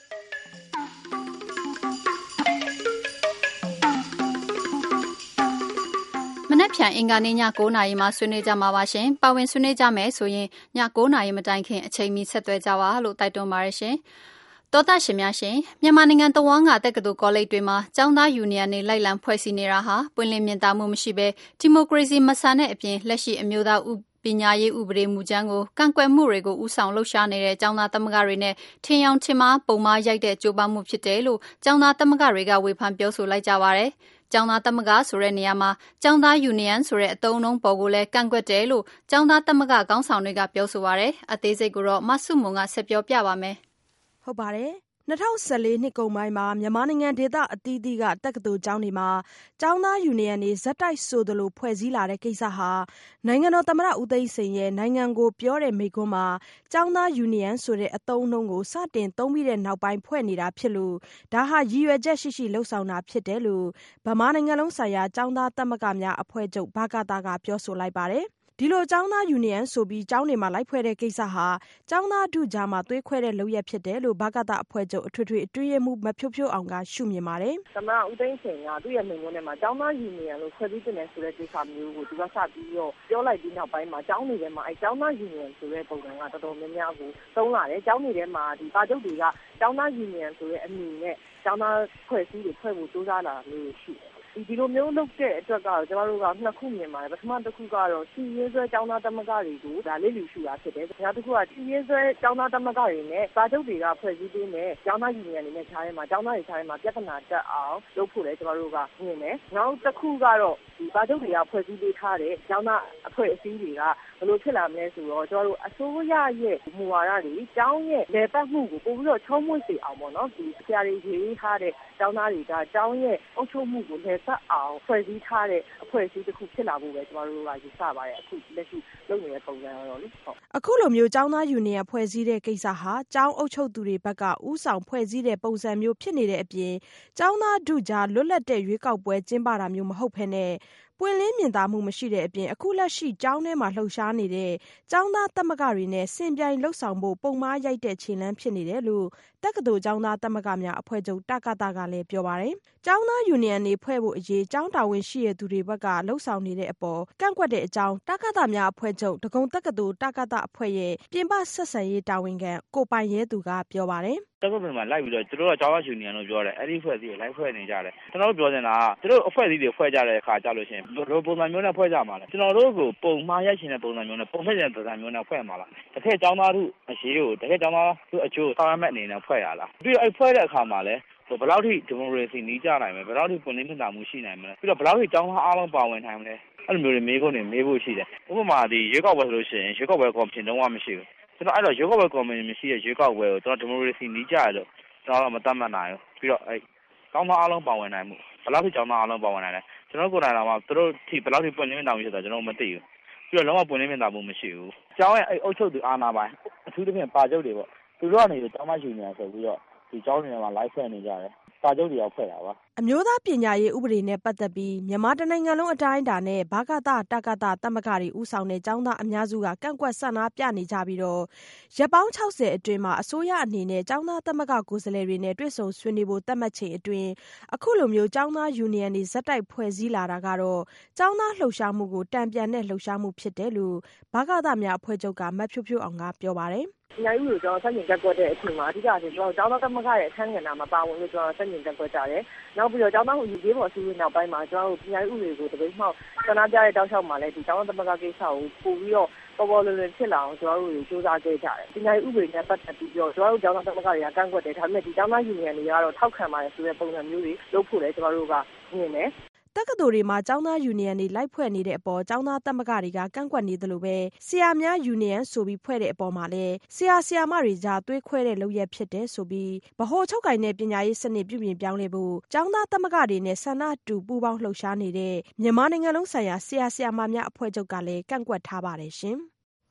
မနက်ဖြန်အင်္ဂါနေ့ည၉နာရီမှာဆွေးနွေးကြမှာပါရှင်။ပါဝင်ဆွေးနွေးကြမယ်ဆိုရင်ည၉နာရီမတိုင်ခင်အချိန်မီဆက်သွယ်ကြပါလို့တိုက်တွန်းပါရရှင်။တောသားရှင်များရှင်မြန်မာနိုင်ငံတဝန်းကတက္ကသိုလ်ကောလိပ်တွေမှာကျောင်းသားယူနီယံတွေလိုက်လံဖွဲ့စည်းနေတာဟာပွင့်လင်းမြင်သာမှုမရှိဘဲဒီမိုကရေစီမဆန်တဲ့အပြင်လက်ရှိအမျိုးသားဥပညာရေးဥပဒေမူကြမ်းကိုကန့်ကွက်မှုတွေကိုဥဆောင်လှုပ်ရှားနေတဲ့ကျောင်းသားသမဂ္ဂတွေနဲ့ထင်ယောင်ထင်မှားပုံမှားရိုက်တဲ့ကြိုးပမ်းမှုဖြစ်တယ်လို့ကျောင်းသားသမဂ္ဂတွေကဝေဖန်ပြောဆိုလိုက်ကြပါတယ်။ကျောင်းသားသမဂ္ဂဆိုတဲ့နေရာမှာကျောင်းသားယူနီယံဆိုတဲ့အသုံးအနှုန်းပေါ်ကိုလည်းကန့်ကွက်တယ်လို့ကျောင်းသားသမဂ္ဂခေါင်းဆောင်တွေကပြောဆိုပါတယ်။အသေးစိတ်ကိုတော့မဆုမွန်ကဆက်ပြောပြပါမယ်။ဟုတ်ပါတယ်။၂၀၁၄နှစ်ကုန်ပိုင်းမှာမြန်မာနိုင်ငံဒေသအသီးသီးကတက္ကသိုလ်ကျောင်းတွေမှာကျောင်းသားယူနီယံတွေဇက်တိုက်ဆိုသလိုဖွဲ့စည်းလာတဲ့ကိစ္စဟာနိုင်ငံတော်သမ္မတဦးသိန်းစိန်ရဲ့နိုင်ငံကိုပြောတဲ့မိန့်ခွန်းမှာကျောင်းသားယူနီယံဆိုတဲ့အသုံးအနှုန်းကိုစတင်သုံးပြီးတဲ့နောက်ပိုင်းဖွဲ့နေတာဖြစ်လို့ဒါဟာရည်ရွယ်ချက်ရှိရှိလှုံ့ဆော်တာဖြစ်တယ်လို့ဗမာနိုင်ငံလုံးဆိုင်ရာကျောင်းသားသမဂ္ဂများအဖွဲ့ချုပ်ဗကသကပြောဆိုလိုက်ပါတယ်။ဒီလိုကျောင်းသားယူနီယံဆိုပြီးကျောင်းတွေမှာလိုက်ဖွဲ့တဲ့ကိစ္စဟာကျောင်းသားထုကြားမှာသွေးခွဲတဲ့လုပ်ရက်ဖြစ်တယ်လို့ဗကသအဖွဲ့ချုပ်အထွေထွေအတွင်းရေးမှူးမဖြိုးဖြိုးအောင်ကရှုမြင်ပါတယ်။သမ္မတဦးသိန်းစိန်ကသူ့ရဲ့မိန့်ခွန်းထဲမှာကျောင်းသားယူနီယံလို့ဖွဲ့စည်းတင်တယ်ဆိုတဲ့ကိစ္စမျိုးကိုသူကစပြီးတော့ပြောလိုက်ပြီးနောက်ပိုင်းမှာကျောင်းတွေထဲမှာအဲကျောင်းသားယူနီယံဆိုတဲ့ပုံစံကတော်တော်များများကိုသုံးလာတယ်။ကျောင်းတွေထဲမှာဒီပါချုပ်တွေကကျောင်းသားယူနီယံဆိုတဲ့အမည်နဲ့ကျောင်းသားဖွဲ့စည်းတွေဖွဲ့ဖို့ကြိုးစားလာမျိုးရှိတယ်။ဒီလိုမျိုးလုပ်တဲ့အတွက်ကတော့ကျွန်တော်တို့ကနှစ်ခုမြင်ပါတယ်ပထမတစ်ခုကတော့စီရင်းဆွဲကျောင်းသားသမဂ္ဂတွေကိုဒါလေးလူရှူတာဖြစ်တယ်နောက်တစ်ခုကစီရင်းဆွဲကျောင်းသားသမဂ္ဂတွေနဲ့စာချုပ်တွေကဖွဲ့စည်းပေးမယ်ကျောင်းသားယူနီယံတွေနဲ့ခြားထဲမှာကျောင်းသားတွေခြားထဲမှာပြဿနာတက်အောင်လုပ်ဖို့လည်းကျွန်တော်တို့ကမြင်တယ်နောက်တစ်ခုကတော့ဒီစာချုပ်တွေကဖွဲ့စည်းပေးထားတဲ့ကျောင်းသားအဖွဲ့အစည်းတွေကဘယ်လိုဖြစ်လာမလဲဆိုတော့ကျွန်တော်တို့အစိုးရရဲ့မူဝါဒတွေကျောင်းရဲ့လေပတ်မှုကိုပို့ပြီးတော့ချုံးမွေ့စေအောင်ပေါ့နော်ဒီဆရာတွေရေးထားတဲ့ကျောင်းသားတွေကကျောင်းရဲ့အုပ်ချုပ်မှုကိုလေပတ်အောင်ဖွဲ့စည်းထားတဲ့အဖွဲ့အစည်းတစ်ခုဖြစ်လာဖို့ပဲကျွန်တော်တို့ကယူဆပါတယ်အခုလက်ရှိလုပ်နေတဲ့ပုံစံတော့လေဟုတ်အခုလိုမျိုးကျောင်းသားယူနီယံဖွဲ့စည်းတဲ့ကိစ္စဟာကျောင်းအုပ်ချုပ်သူတွေဘက်ကဥဆောင်ဖွဲ့စည်းတဲ့ပုံစံမျိုးဖြစ်နေတဲ့အပြင်ကျောင်းသားထုကြားလွတ်လပ်တဲ့ရွေးကောက်ပွဲကျင်းပတာမျိုးမဟုတ်ဘဲနဲ့ပွင့်လင်းမြင်သာမှုမရှိတဲ့အပြင်အခုလက်ရှိကျောင်းထဲမှာလှုပ်ရှားနေတဲ့ကျောင်းသားသမဂ္ဂတွေနဲ့စင်ပြိုင်လှုပ်ဆောင်ဖို့ပုံမှားရိုက်တဲ့ခြေလှမ်းဖြစ်နေတယ်လို့တက္ကသိုလ်ကျောင်းသားသမဂ္ဂများအဖွဲ့ချုပ်တကသကလည်းပြောပါတယ်။ကျောင်းသားယူနီယံတွေဖွဲ့ဖို့အရေးကျောင်းတာဝန်ရှိတဲ့သူတွေဘက်ကလှုပ်ဆောင်နေတဲ့အပေါ်ကန့်ကွက်တဲ့အကြောင်းတကသများအဖွဲ့ချုပ်ဒဂုံတက္ကသိုလ်တကသအဖွဲ့ရဲ့ပြင်ပဆက်ဆံရေးတာဝန်ခံကိုပိုင်ရဲသူကပြောပါတယ်။တက္ကသိုလ်မှာလိုက်ပြီးတော့သူတို့ကကျောင်းသားယူနီယံလို့ပြောတယ်အဲ့ဒီဖွဲ့စည်းကိုလိုက်ဖွဲ့နေကြတယ်ကျွန်တော်တို့ပြောနေတာကသူတို့အဖွဲ့အစည်းတွေဖွဲ့ကြတဲ့အခါကြလို့ရှိရင်ဘယ်လိုပုံစံမျိုးနဲ့ဖွဲ့ကြမှာလဲကျွန်တော်တို့ကိုပုံမှားရိုက်ရှင်တဲ့ပုံစံမျိုးနဲ့ပုံဖက်တဲ့ပုံစံမျိုးနဲ့ဖွဲ့မှာလားတစ်ထည့်ကျောင်းသားတို့အရေးကိုတစ်ထည့်ကျောင်းသားတို့အကျိုးဆောင်ရမဲ့အနေနဲ့ဖွဲ့ရလားပြီးတော့အဲ့ဖွဲ့တဲ့အခါမှာလဲဘယ်လောက်ထိဒီမိုကရေစီနီးကြနိုင်မလဲဘယ်လောက်ထိပွင့်လင်းမြင်သာမှုရှိနိုင်မလဲပြီးတော့ဘယ်လောက်ထိကျောင်းသားအားလုံးပါဝင်နိုင်မလဲအဲ့လိုမျိုးတွေမေးခွန်းတွေမေးဖို့ရှိတယ်ဥပမာဒီရွေးကောက်ပွဲဆိုလို့ရှိရင်ရွေးကောက်ပွဲကော်မရှင်တော့မရှိဘူးကျွန်တော်အဲ့တော့ရွေးကောက်ပွဲကော်မရှင်မရှိတဲ့ရွေးကောက်ပွဲကိုကျွန်တော်ဒီမိုကရေစီနီးကြရလို့ကျွန်တော်မတတ်မှတ်နိုင်ဘူးပြီးတော့အဲ့ကျောင်းသားအားလုံးပါဝင်နိုင်မှုဘယ်လောက်ထိကျောင်းသားအားလုံးပါဝင်နိုင်လဲကျွန်တော်ကိုယ်တိုင်တော့သူတို့ထိဘယ်လောက်ထိပွင့်လင်းမြင်သာမှုရှိတာကျွန်တော်မသိဘူးပြီးတော့လုံးဝပွင့်လင်းမြင်သာမှုမရှိဘူးကျောင်းရဲ့အဲ့အုပ်ချုပ်သူအာဏာပိုင်အထူးသဖြင့်ပါချုပ်တွေပေါ့သူတို့ကနေကျောင်းသားယူနီယံဆိုပြီးတော့ဒီကျောင်းတွေမှာ live ဖွဲ့နေကြတယ်ပါချုပ်တွေရောက်ဖွဲ့တာပါအမျိုးသားပညာရေးဥပဒေနဲ့ပတ်သက်ပြီးမြန်မာတနိုင်ငံလုံးအတိုင်းအတာနဲ့ဗကသတကသသမဂ္ဂတွေဦးဆောင်တဲ့ကျောင်းသားအများစုကကန့်ကွက်ဆန္ဒပြနေကြပြီးတော့ရက်ပေါင်း၆၀အတွင်းမှာအစိုးရအနေနဲ့ကျောင်းသားသမဂ္ဂကိုယ်စားလှယ်တွေနဲ့တွေ့ဆုံဆွေးနွေးဖို့သတ်မှတ်ချိန်အတွင်းအခုလိုမျိုးကျောင်းသားယူနီယံတွေဇက်တိုက်ဖွဲ့စည်းလာတာကတော့ကျောင်းသားလှုပ်ရှားမှုကိုတံပြန်တဲ့လှုပ်ရှားမှုဖြစ်တယ်လို့ဗကသများအဖွဲ့ချုပ်ကမဖြိုးဖြိုးအောင်ကပြောပါတယ်ပညာရေးကိုကျွန်တော်ဆက်မြင်တက်ကွက်တဲ့အချိန်မှာအဓိကဆိုကျွန်တော်ကျောင်းသားသမဂ္ဂရဲ့အခန်းကဏ္ဍမှာပါဝင်လို့ကျွန်တော်ဆက်မြင်တက်ကွက်ကြတယ်။နောက်ပြီးတော့ကျောင်းသားဟိုရေးပေါ်အစည်းအဝေးနောက်ပိုင်းမှာကျွန်တော်တို့ပညာရေးဥပဒေကိုတပိတ်မှောက်ဆန္ဒပြတဲ့တောက်လျှောက်မှာလည်းဒီကျောင်းသားသမဂ္ဂကိစ္စကိုပို့ပြီးတော့ပေါ်ပေါ်လွင်လွင်ဖြစ်လာအောင်ကျွန်တော်တို့စူးစမ်းခဲ့ကြတယ်။ပညာရေးဥပဒေနဲ့ပတ်သက်ပြီးတော့ကျွန်တော်တို့ကျောင်းသားသမဂ္ဂတွေကကန့်ကွက်တယ်ဒါပေမဲ့ဒီကျောင်းသားယူနီယံတွေကတော့ထောက်ခံပါတယ်ဆိုတဲ့ပုံစံမျိုးတွေလုပ်ဖို့လည်းကျွန်တော်တို့ကမြင်တယ်။တက္ကသိုလ်တွေမှာကျောင်းသားယူနီယံတွေလိုက်ဖွဲ့နေတဲ့အပေါ်ကျောင်းသားသမဂ္ဂတွေကကန့်ကွက်နေသလိုပဲဆရာများယူနီယံဆိုပြီးဖွဲ့တဲ့အပေါ်မှာလည်းဆရာဆရာမတွေကြားသွေးခွဲတဲ့လုပ်ရက်ဖြစ်တယ်ဆိုပြီးဗဟိုချုပ်ကိုင်တဲ့ပညာရေးစနစ်ပြုပြင်ပြောင်းလဲဖို့ကျောင်းသားသမဂ္ဂတွေနဲ့ဆန္ဒတူပူးပေါင်းလှုပ်ရှားနေတဲ့မြန်မာနိုင်ငံလုံးဆိုင်ရာဆရာဆရာမများအဖွဲ့ချုပ်ကလည်းကန့်ကွက်ထားပါတယ်ရှင်။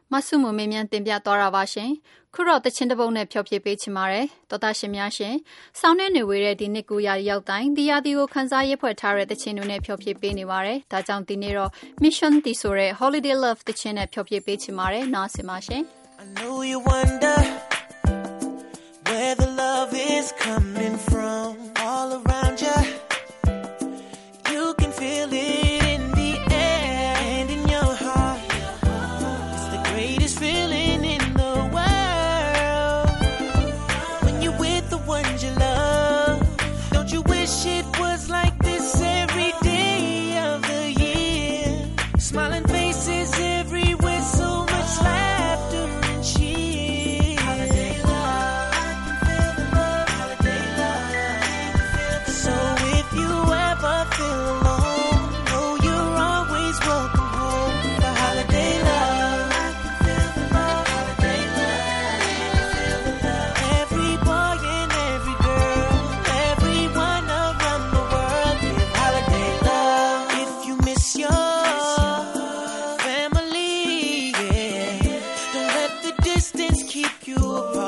မဆုမမေမြန်တင်ပြသွားတာပါရှင်ခုတော့တချင်းတပုတ်နဲ့ဖျော်ဖြေပေးချင်ပါတယ်တော်သားရှင်များရှင်စောင်းနေနေဝေတဲ့ဒီနှစ်ကူရာရောက်တိုင်းဒီရာဒီကိုခန်းစားရဖွဲ့ထားတဲ့တချင်းတွေနဲ့ဖျော်ဖြေပေးနေပါတယ်ဒါကြောင့်ဒီနေ့တော့ Mission တီဆိုတဲ့ Holiday Love တချင်းနဲ့ဖျော်ဖြေပေးချင်ပါတယ်နားဆင်ပါရှင် I know you wonder where the love is coming from all around you you can feel it in the air and in your heart it's the greatest feeling in the world when you're with the ones you love don't you wish it was like this every day of the year smiling faces everywhere so much laughter and cheer holiday love holiday love so if you ever feel alone know you're always welcome home for holiday love holiday love every boy and every girl everyone around the world give holiday love if you miss your family yeah don't let the distance keep you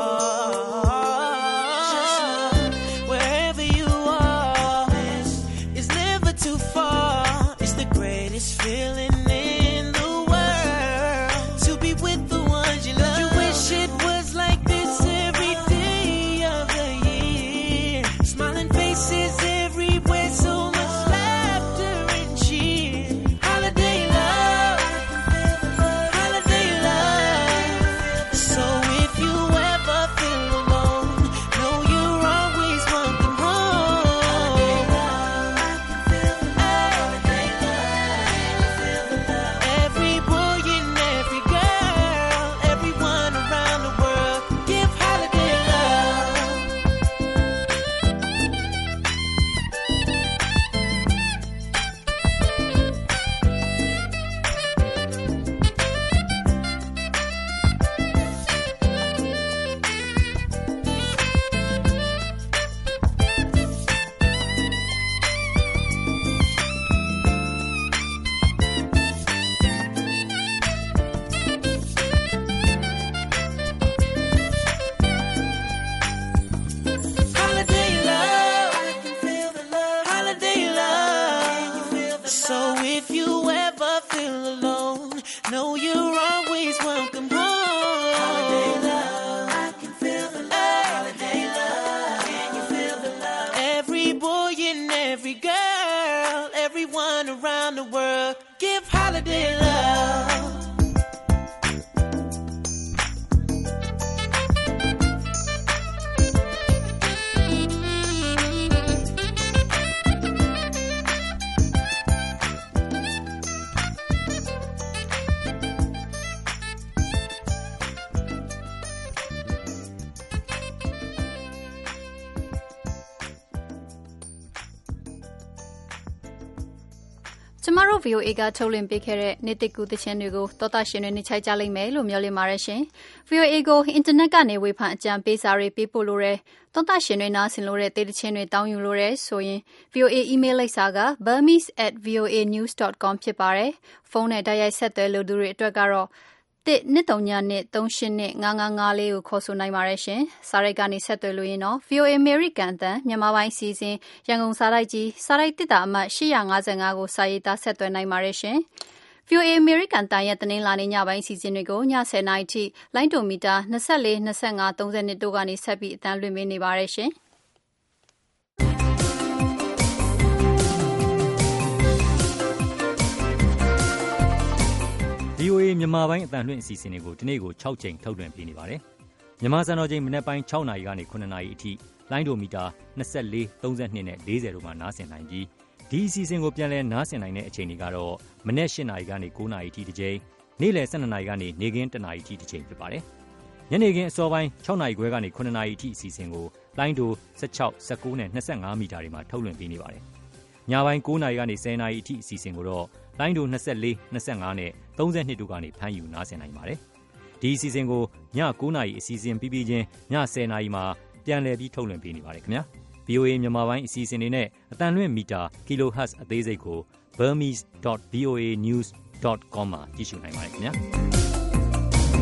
apart wherever you are is never too far it's the greatest feeling in the world to be with the ones you love you wish it was like this every day of the year smiling faces everywhere so much laughter and cheer holiday love holiday love so if you ever feel alone know you're always welcome home every boy and every girl everyone around the world give holiday love holiday love holiday love so if you ever feel alone know you're always welcome home holiday love I can feel the love holiday love can you feel the love every boy and every girl everyone around the world give holiday love ကျမတို့ V O A ကထုတ်လွှင့်ပေးခဲ့တဲ့နေ့တစ်ကူသချင်းတွေကိုတောတာရှင်တွေနှိမ့်ချိုက်ကြလိမ့်မယ်လို့မျှော်လင့်ပါတယ်ရှင်။ V O A ကိုအင်တာနက်ကနေဝေဖန်အကြံပေးစာတွေပေးပို့လို့ရတောတာရှင်တွေနားဆင်လို့တဲ့တေးသချင်းတွေတောင်းယူလို့ရဆိုရင် V O A email လိပ်စာက burmese at voanews dot com ဖြစ်ပါတယ်။ဖုန်းနဲ့တိုက်ရိုက်ဆက်သွယ်လို့သူတွေအတွက်ကတော့တစ်နှစ်တုံညာနှစ်သုံးရှင်းနှစ်ငါးငါးငါးလေးကိုခေါ်ဆိုနိုင်ပါတယ်ရှင်။စာရိုက်ကနေဆက်သွယ်လို့ရင်တော့ V O A American အသံမြန်မာပိုင်းစီစဉ်ရန်ကုန်စာရိုက်ကြီးစာရိုက်တစ်တာအမှတ်၈၅၅ကိုစာရေးသားဆက်သွယ်နိုင်ပါတယ်ရှင်။ V O A American တန်ရဲ့တင်းလာနေညပိုင်းစီစဉ်တွေကိုညဆယ်နာရီထိလိုင်းတိုမီတာ၂၄ ၂၅ ၃၂တို့ကနေဆက်ပြီးအသံလွှင့်ပေးနေပါတယ်ရှင်။ V O A မြန်မာပိုင်းအသံလွှင့်အစီအစဉ်တွေကိုဒီနေ့ကို၆ကြိမ်ထုတ်လွှင့်ပေးနေပါတယ်။မြန်မာစံတော်ချိန်မနေ့ပိုင်း၆နာရီကနေ9နာရီအထိလိုင်းဒိုမီတာ၂၄ ၃၂နဲ့၄၀တို့မှာနားဆင်နိုင်ပြီးဒီအစီအစဉ်ကိုပြန်လည်နားဆင်နိုင်တဲ့အချိန်တွေကတော့မနေ့၈နာရီကနေ၉နာရီအထိတစ်ကြိမ်နေ့လယ်၁၂နာရီကနေနေ့ခင်း၁နာရီအထိတစ်ကြိမ်ဖြစ်ပါတယ်။ညနေခင်းအစောပိုင်း၆နာရီခွဲကနေ9နာရီအထိအစီအစဉ်ကိုလိုင်းဒို၁၆ ၁၉နဲ့၂၅မီတာတွေမှာထုတ်လွှင့်ပေးနေပါတယ်။ညပိုင်း၉နာရီကနေ၁၀နာရီအထိအစီအစဉ်ကိုတော့လိုင်းဒို၂၄ ၂၅နဲ့၃၂တို့ကနေဖမ်းယူနားဆင်နိုင်ပါတယ်။ဒီအစီအစဉ်ကိုည၉နာရီအစီအစဉ်ပြီးပြီးချင်းည၁၀နာရီမှာပြန်လည်ပြီးထုတ်လွှင့်ပေးနေပါတယ်ခင်ဗျာ။ V O A မြန်မာပိုင်းအစီအစဉ်တွေနဲ့အတန်လွှင့်မီတာ kilohertz အသေးစိတ်ကို burmese dot voa news dot com မှာကြည့်ရှုနိုင်ပါတယ်ခင်ဗျာ။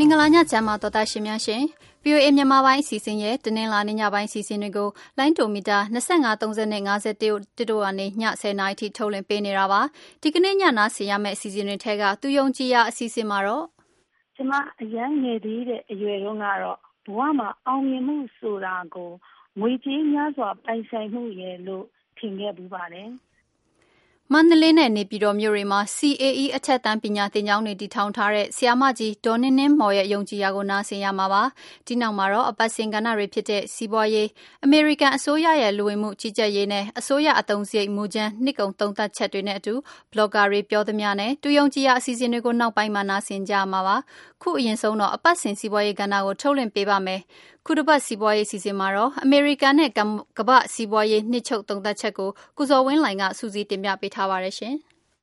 င်္ဂလာညချမ်းပါတော်တာရှင်များရှင် ဗွီအိုအေ မြန်မာပိုင်းအစီအစဉ်ရဲ့တနင်္လာနေ့ညပိုင်းအစီအစဉ်တွေကိုလိုင်းတိုမီတာ၂၅ ၃၀နဲ့၅၁တို့ကနေည၁၀နာရီထိထုတ်လွှင့်ပေးနေတာပါဒီကနေ့ညနားဆင်ရမယ့်အစီအစဉ်တွေထဲကသူယုံကြည်ရာအစီအစဉ်မှာတော့ကျမအရန်ငယ်သေးတဲ့အရွယ်တုန်းကတော့ဘဝမှာအောင်မြင်မှုဆိုတာကိုငွေကြေးများစွာပိုင်ဆိုင်မှုရဲ့လို့ထင်ခဲ့ပူပါတယ်မန္တလေးနဲ့နေပြည်တော်မြို့တွေမှာ စီ အေ အီ အထက်တန်းပညာသင်ကျောင်းတွေတည်ထောင်ထားတဲ့ဆရာမကြီးဒေါ်နင်းနင်းမော်ရဲ့ယုံကြည်ရာကိုနားဆင်ရမှာပါဒီနောက်မှာတော့အပတ်စဉ်ကဏ္ဍတွေဖြစ်တဲ့စီးပွားရေးအမေရိကန်အစိုးရရဲ့လူဝင်မှုကြီးကြပ်ရေးနဲ့အစိုးရအသုံးစရိတ်မူကြမ်းနှစ်ကုန်သုံးသပ်ချက်တွေနဲ့အတူဘလော့ဂါတွေပြောသမျှနဲ့တူယုံကြည်ရာအစီအစဉ်တွေကိုနောက်ပိုင်းမှာနားဆင်ကြရမှာပါခုအရင်ဆုံးတော့အပတ်စဉ်စီးပွားရေးကဏ္ဍကိုထုတ်လွှင့်ပေးပါမယ်ခုတစ်ပတ်စီးပွားရေးအစီအစဉ်မှာတော့အမေရိကန်နဲ့ကမ္ဘာစီးပွားရေးနှစ်ချုပ်သုံးသပ်ချက်ကိုကုစော်ဝင်းလှိုင်ကစူးစီးတင်ပြပေးထားပါတယ်ရှင်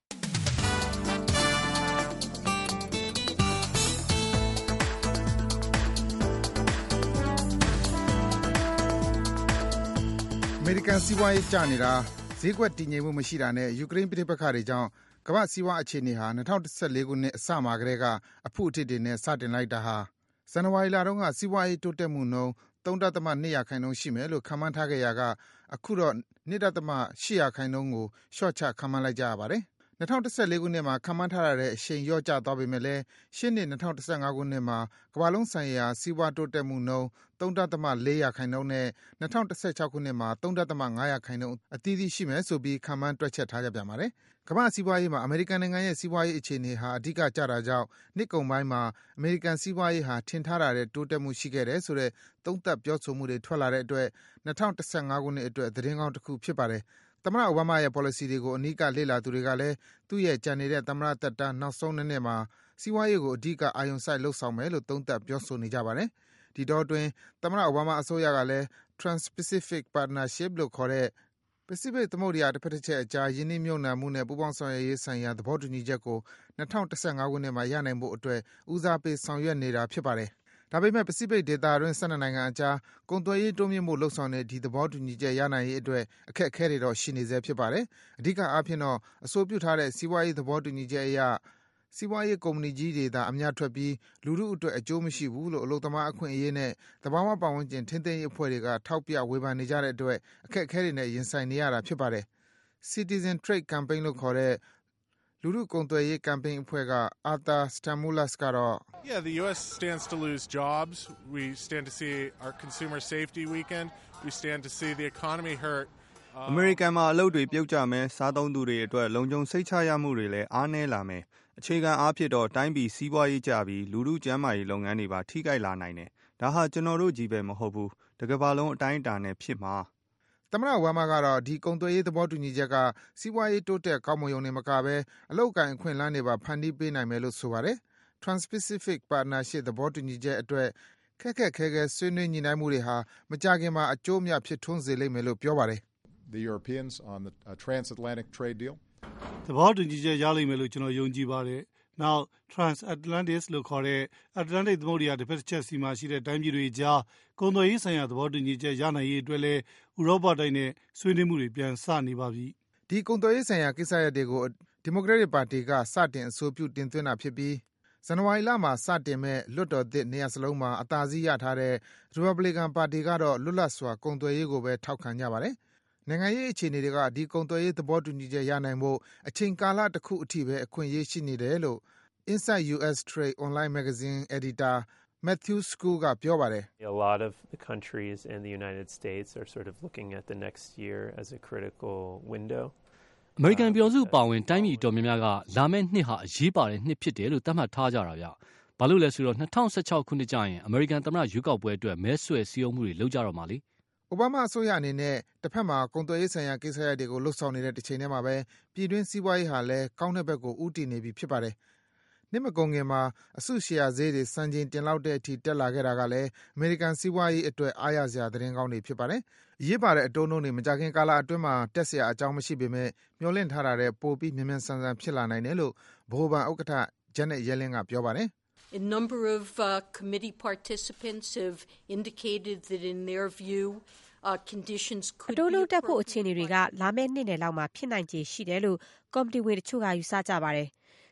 အမေရိကန်စီးပွားရေးကျနေတာဈေးကွက်တည်ငြိမ်မှုမရှိတာနဲ့ယူကရိန်းပြည်ပခါတွေကြောင့်ကမ္ဘာစီးပွားအခြေအနေဟာ၂၀၁၄ခုနှစ်အစမှာကတည်းကအဖုအထစ်တွေနဲ့စတင်လိုက်တာဟာဇန်နဝါရီလတုန်းကစီးပွားရေးတိုးတက်မှုနှုန်း ၃.၂ ရာခိုင်နှုန်းရှိမယ်လို့ခန့်မှန်းထားခဲ့ရာကအခုတော့ ၂.၈ ရာခိုင်နှုန်းကိုလျှော့ချခန့်မှန်းလိုက်ကြရပါတယ်။၂၀၁၄ခုနှစ်မှာခန့်မှန်းထားတာတဲ့အရှိန်လျော့ကျသွားပေမဲ့လည်းရှေ့နှစ်၂၀၁၅ခုနှစ်မှာကမ္ဘာလုံးဆိုင်ရာစီးပွားတိုးတက်မှုနှုန်း ၃.၄ ရာခိုင်နှုန်းနဲ့၂၀၁၆ခုနှစ်မှာ ၃.၅ ရာခိုင်နှုန်းအသီးသီးရှိမယ်ဆိုပြီးခန့်မှန်းတွက်ချက်ထားကြပြန်ပါတယ်။ကမ္ဘာစီးပွားရေးမှာအမေရိကန်နိုင်ငံရဲ့စီးပွားရေးအခြေအနေဟာအဓိကကျတာကြောင့်နှစ်ကုန်ပိုင်းမှာအမေရိကန်စီးပွားရေးဟာထင်ထားတာတဲ့တိုးတက်မှုရှိခဲ့တယ်ဆိုတဲ့သုံးသပ်ပြောဆိုမှုတွေထွက်လာတဲ့အတွက်၂၀၁၅ခုနှစ်အတွက်သတင်းကောင်းတစ်ခုဖြစ်ပါတယ်။သမ္မတအိုဘားမားရဲ့ policy တွေကိုအနီးကပ်လေ့လာသူတွေကလည်းသူ့ရဲ့ကြံနေတဲ့သမ္မတသက်တမ်းနောက်ဆုံးနှစ်နှစ်မှာစီးပွားရေးကိုအဓိကအာရုံစိုက်လုပ်ဆောင်မယ်လို့သုံးသပ်ပြောဆိုနေကြပါတယ်။ဒီတော့အတွင်းသမ္မတအိုဘားမားအစိုးရကလည်း Trans-Pacific Partnership လို့ခေါ်တဲ့ပစိဖိတ်သမုဒ္ဒရာတစ်ဖက်တစ်ချက်အကြားယင်းနှိမ့်မြုပ်နှံမှုနဲ့ပူးပေါင်းဆောင်ရွက်ရေးဆိုင်ရာသဘောတူညီချက်ကို၂၀၁၅ခုနှစ်မှာရနိုင်ဖို့အတွက်ဦးစားပေးဆောင်ရွက်နေတာဖြစ်ပါတယ်။ဒါပေမဲ့ပစိဖိတ်ဒေသတွင်း၁၂နိုင်ငံအကြားကုန်သွယ်ရေးတိုးမြင့်ဖို့လှုံ့ဆော်တဲ့ဒီသဘောတူညီချက်ရနိုင်ရေးအတွက်အခက်အခဲတွေတော့ရှိနေဆဲဖြစ်ပါတယ်။အဓိကအားဖြင့်တော့အဆိုပြုထားတဲ့စီးပွားရေးသဘောတူညီချက်အရစီးပွားရေးကုမ္ပဏီကြီးတွေသာအများထွက်ပြီးလူထုအတွက်အကျိုးမရှိဘူးလို့အလုပ်သမားအခွင့်အရေးနဲ့သဘာဝပတ်ဝန်းကျင်ထိန်းသိမ်းရေးအဖွဲ့တွေကထောက်ပြဝေဖန်နေကြတဲ့အတွက်အခက်အခဲတွေနဲ့ရင်ဆိုင်နေရတာဖြစ်ပါတယ်။ Citizen Trade Campaign လို့ခေါ်တဲ့လူထုကုန်သွယ်ရေးကမ်ပိန်းအဖွဲ့က Arthur Stamoulos ကတော့ Yeah, the U S stands to lose jobs. We stand to see our consumer safety weaken. We stand to see the economy hurt. အမေရိကန်မှာအလုပ်တွေပြုတ်ကျမယ်စားသုံးသူတွေအတွက်လုံခြုံစိတ်ချရမှုတွေလည်းအားနည်းလာမယ်အခြေခံအားဖြင့်တော့တိုင်းပြည်စီးပွားရေးကျပြီးလူထုကျန်းမာရေးလုပ်ငန်းတွေပါထိခိုက်လာနိုင်တယ်ဒါဟာကျွန်တော်တို့ကြီးပဲမဟုတ်ဘူးတကမ္ဘာလုံးအတိုင်းအတာနဲ့ဖြစ်မှာသမ္မတအိုဘားမားကတော့ဒီကုန်သွယ်ရေးသဘောတူညီချက်ကစီးပွားရေးတိုးတက်ကောင်းမွန်ရုံနဲ့မကဘဲအလုပ်ကိုင်အခွင့်အလမ်းတွေပါဖန်တီးပေးနိုင်မယ်လို့ဆိုပါတယ်။ Trans-Pacific Partnership သဘောတူညီချက်အတွက်ခက်ခက်ခဲခဲဆွေးနွေးညှိနှိုင်းမှုတွေဟာမကြာခင်မှာအကျိုးအမြတ်ဖြစ်ထွန်းစေလိမ့်မယ်လို့ပြောပါတယ်။ The Europeans on the uh, transatlantic trade deal သဘောတူညီချက်ရလိမ့်မယ်လို့ကျွန်တော်ယုံကြည်ပါတယ်။ Now Transatlantic လို့ခေါ်တဲ့ Atlantic သမုဒ္ဒရာတစ်ဖက်တစ်ချက်စီမှာရှိတဲ့တိုင်းပြည်တွေကြားကုန်သွယ်ရေးဆိုင်ရာသဘောတူညီချက်ရနိုင်ရေးအတွက်လည်းဥရောပတိုင်းနဲ့ဆွေးနွေးမှုတွေပြန်စနေပါပြီ။ဒီကုန်သွယ်ရေးဆိုင်ရာကိစ္စရပ်တွေကိုဒီမိုကရက်တစ်ပါတီကစတင်အဆိုပြုတင်သွင်းတာဖြစ်ပြီးဇန်နဝါရီလမှာစတင်မဲ့လွှတ်တော်သစ်နေရာစလုံးမှာအသာစီးရထားတဲ့ရီပတ်ဘလီကန်ပါတီကတော့လွတ်လပ်စွာကုန်သွယ်ရေးကိုပဲထောက်ခံကြပါတယ်။နိုင်ငံရေးအခြေအနေတွေကဒီကုန်သွယ်ရေးသဘောတူညီချက်ရနိုင်ဖို့အချိန်ကာလတစ်ခုအထိပဲအခွင့်အရေးရှိနေတယ်လို့ Inside ယူ အက်စ် Trade Online Magazine Editor Matthew School ကပြောပါတယ်။ A lot of the countries in the United States are sort of looking at the next year as a critical window. အမေရိကန်ပြည်ထောင်စုပါဝင်တိုင်းပြည်တော်များများကလာမယ့်နှစ်ဟာအရေးပါတဲ့နှစ်ဖြစ်တယ်လို့သတ်မှတ်ထားကြတာဗျ။ဘာလို့လဲဆိုတော့၂၀၁၆ခုနှစ်ကျရင်အမေရိကန်သမ္မတရွေးကောက်ပွဲအတွက်မဲဆွယ်စည်းရုံးမှုတွေလုပ်ကြတော့မှာလေ။အိုဘားမားအစိုးရအနေနဲ့တစ်ဖက်မှာကုန်သွယ်ရေးဆိုင်ရာကိစ္စရပ်တွေကိုလှုပ်ဆောင်နေတဲ့တစ်ချိန်တည်းမှာပဲပြည်တွင်းစီးပွားရေးဟာလည်းကောင်းတဲ့ဘက်ကိုဦးတည်နေပြီဖြစ်ပါတယ်။နှစ်မကုန်ခင်မှာအစုရှယ်ယာဈေးတွေစံချိန်တင်လောက်တဲ့အထိတက်လာခဲ့တာကလည်းအမေရိကန်စီးပွားရေးအတွက်အားရစရာသတင်းကောင်းတွေဖြစ်ပါတယ်။အရေးပါတဲ့အတိုးနှုန်းတွေမကြာခင်ကာလအတွင်းမှာတက်စရာအကြောင်းမရှိပေမဲ့မျှော်လင့်ထားတာတဲ့ပိုပြီးမြန်မြန်ဆန်ဆန်ဖြစ်လာနိုင်တယ်လို့ဗဟိုဘဏ်ဥက္ကဋ္ဌ Janet Yellen ကပြောပါတယ် A number of uh, committee participants have indicated that in their view uh, conditions could be တိုးနှုန်းတက်ဖို့အခြေအနေတွေကလာမယ့်နှစ်နယ်လောက်မှာဖြစ်နိုင်ခြေရှိတယ်လို့ကော်မတီဝင်တချို့ကယူဆကြပါတယ်။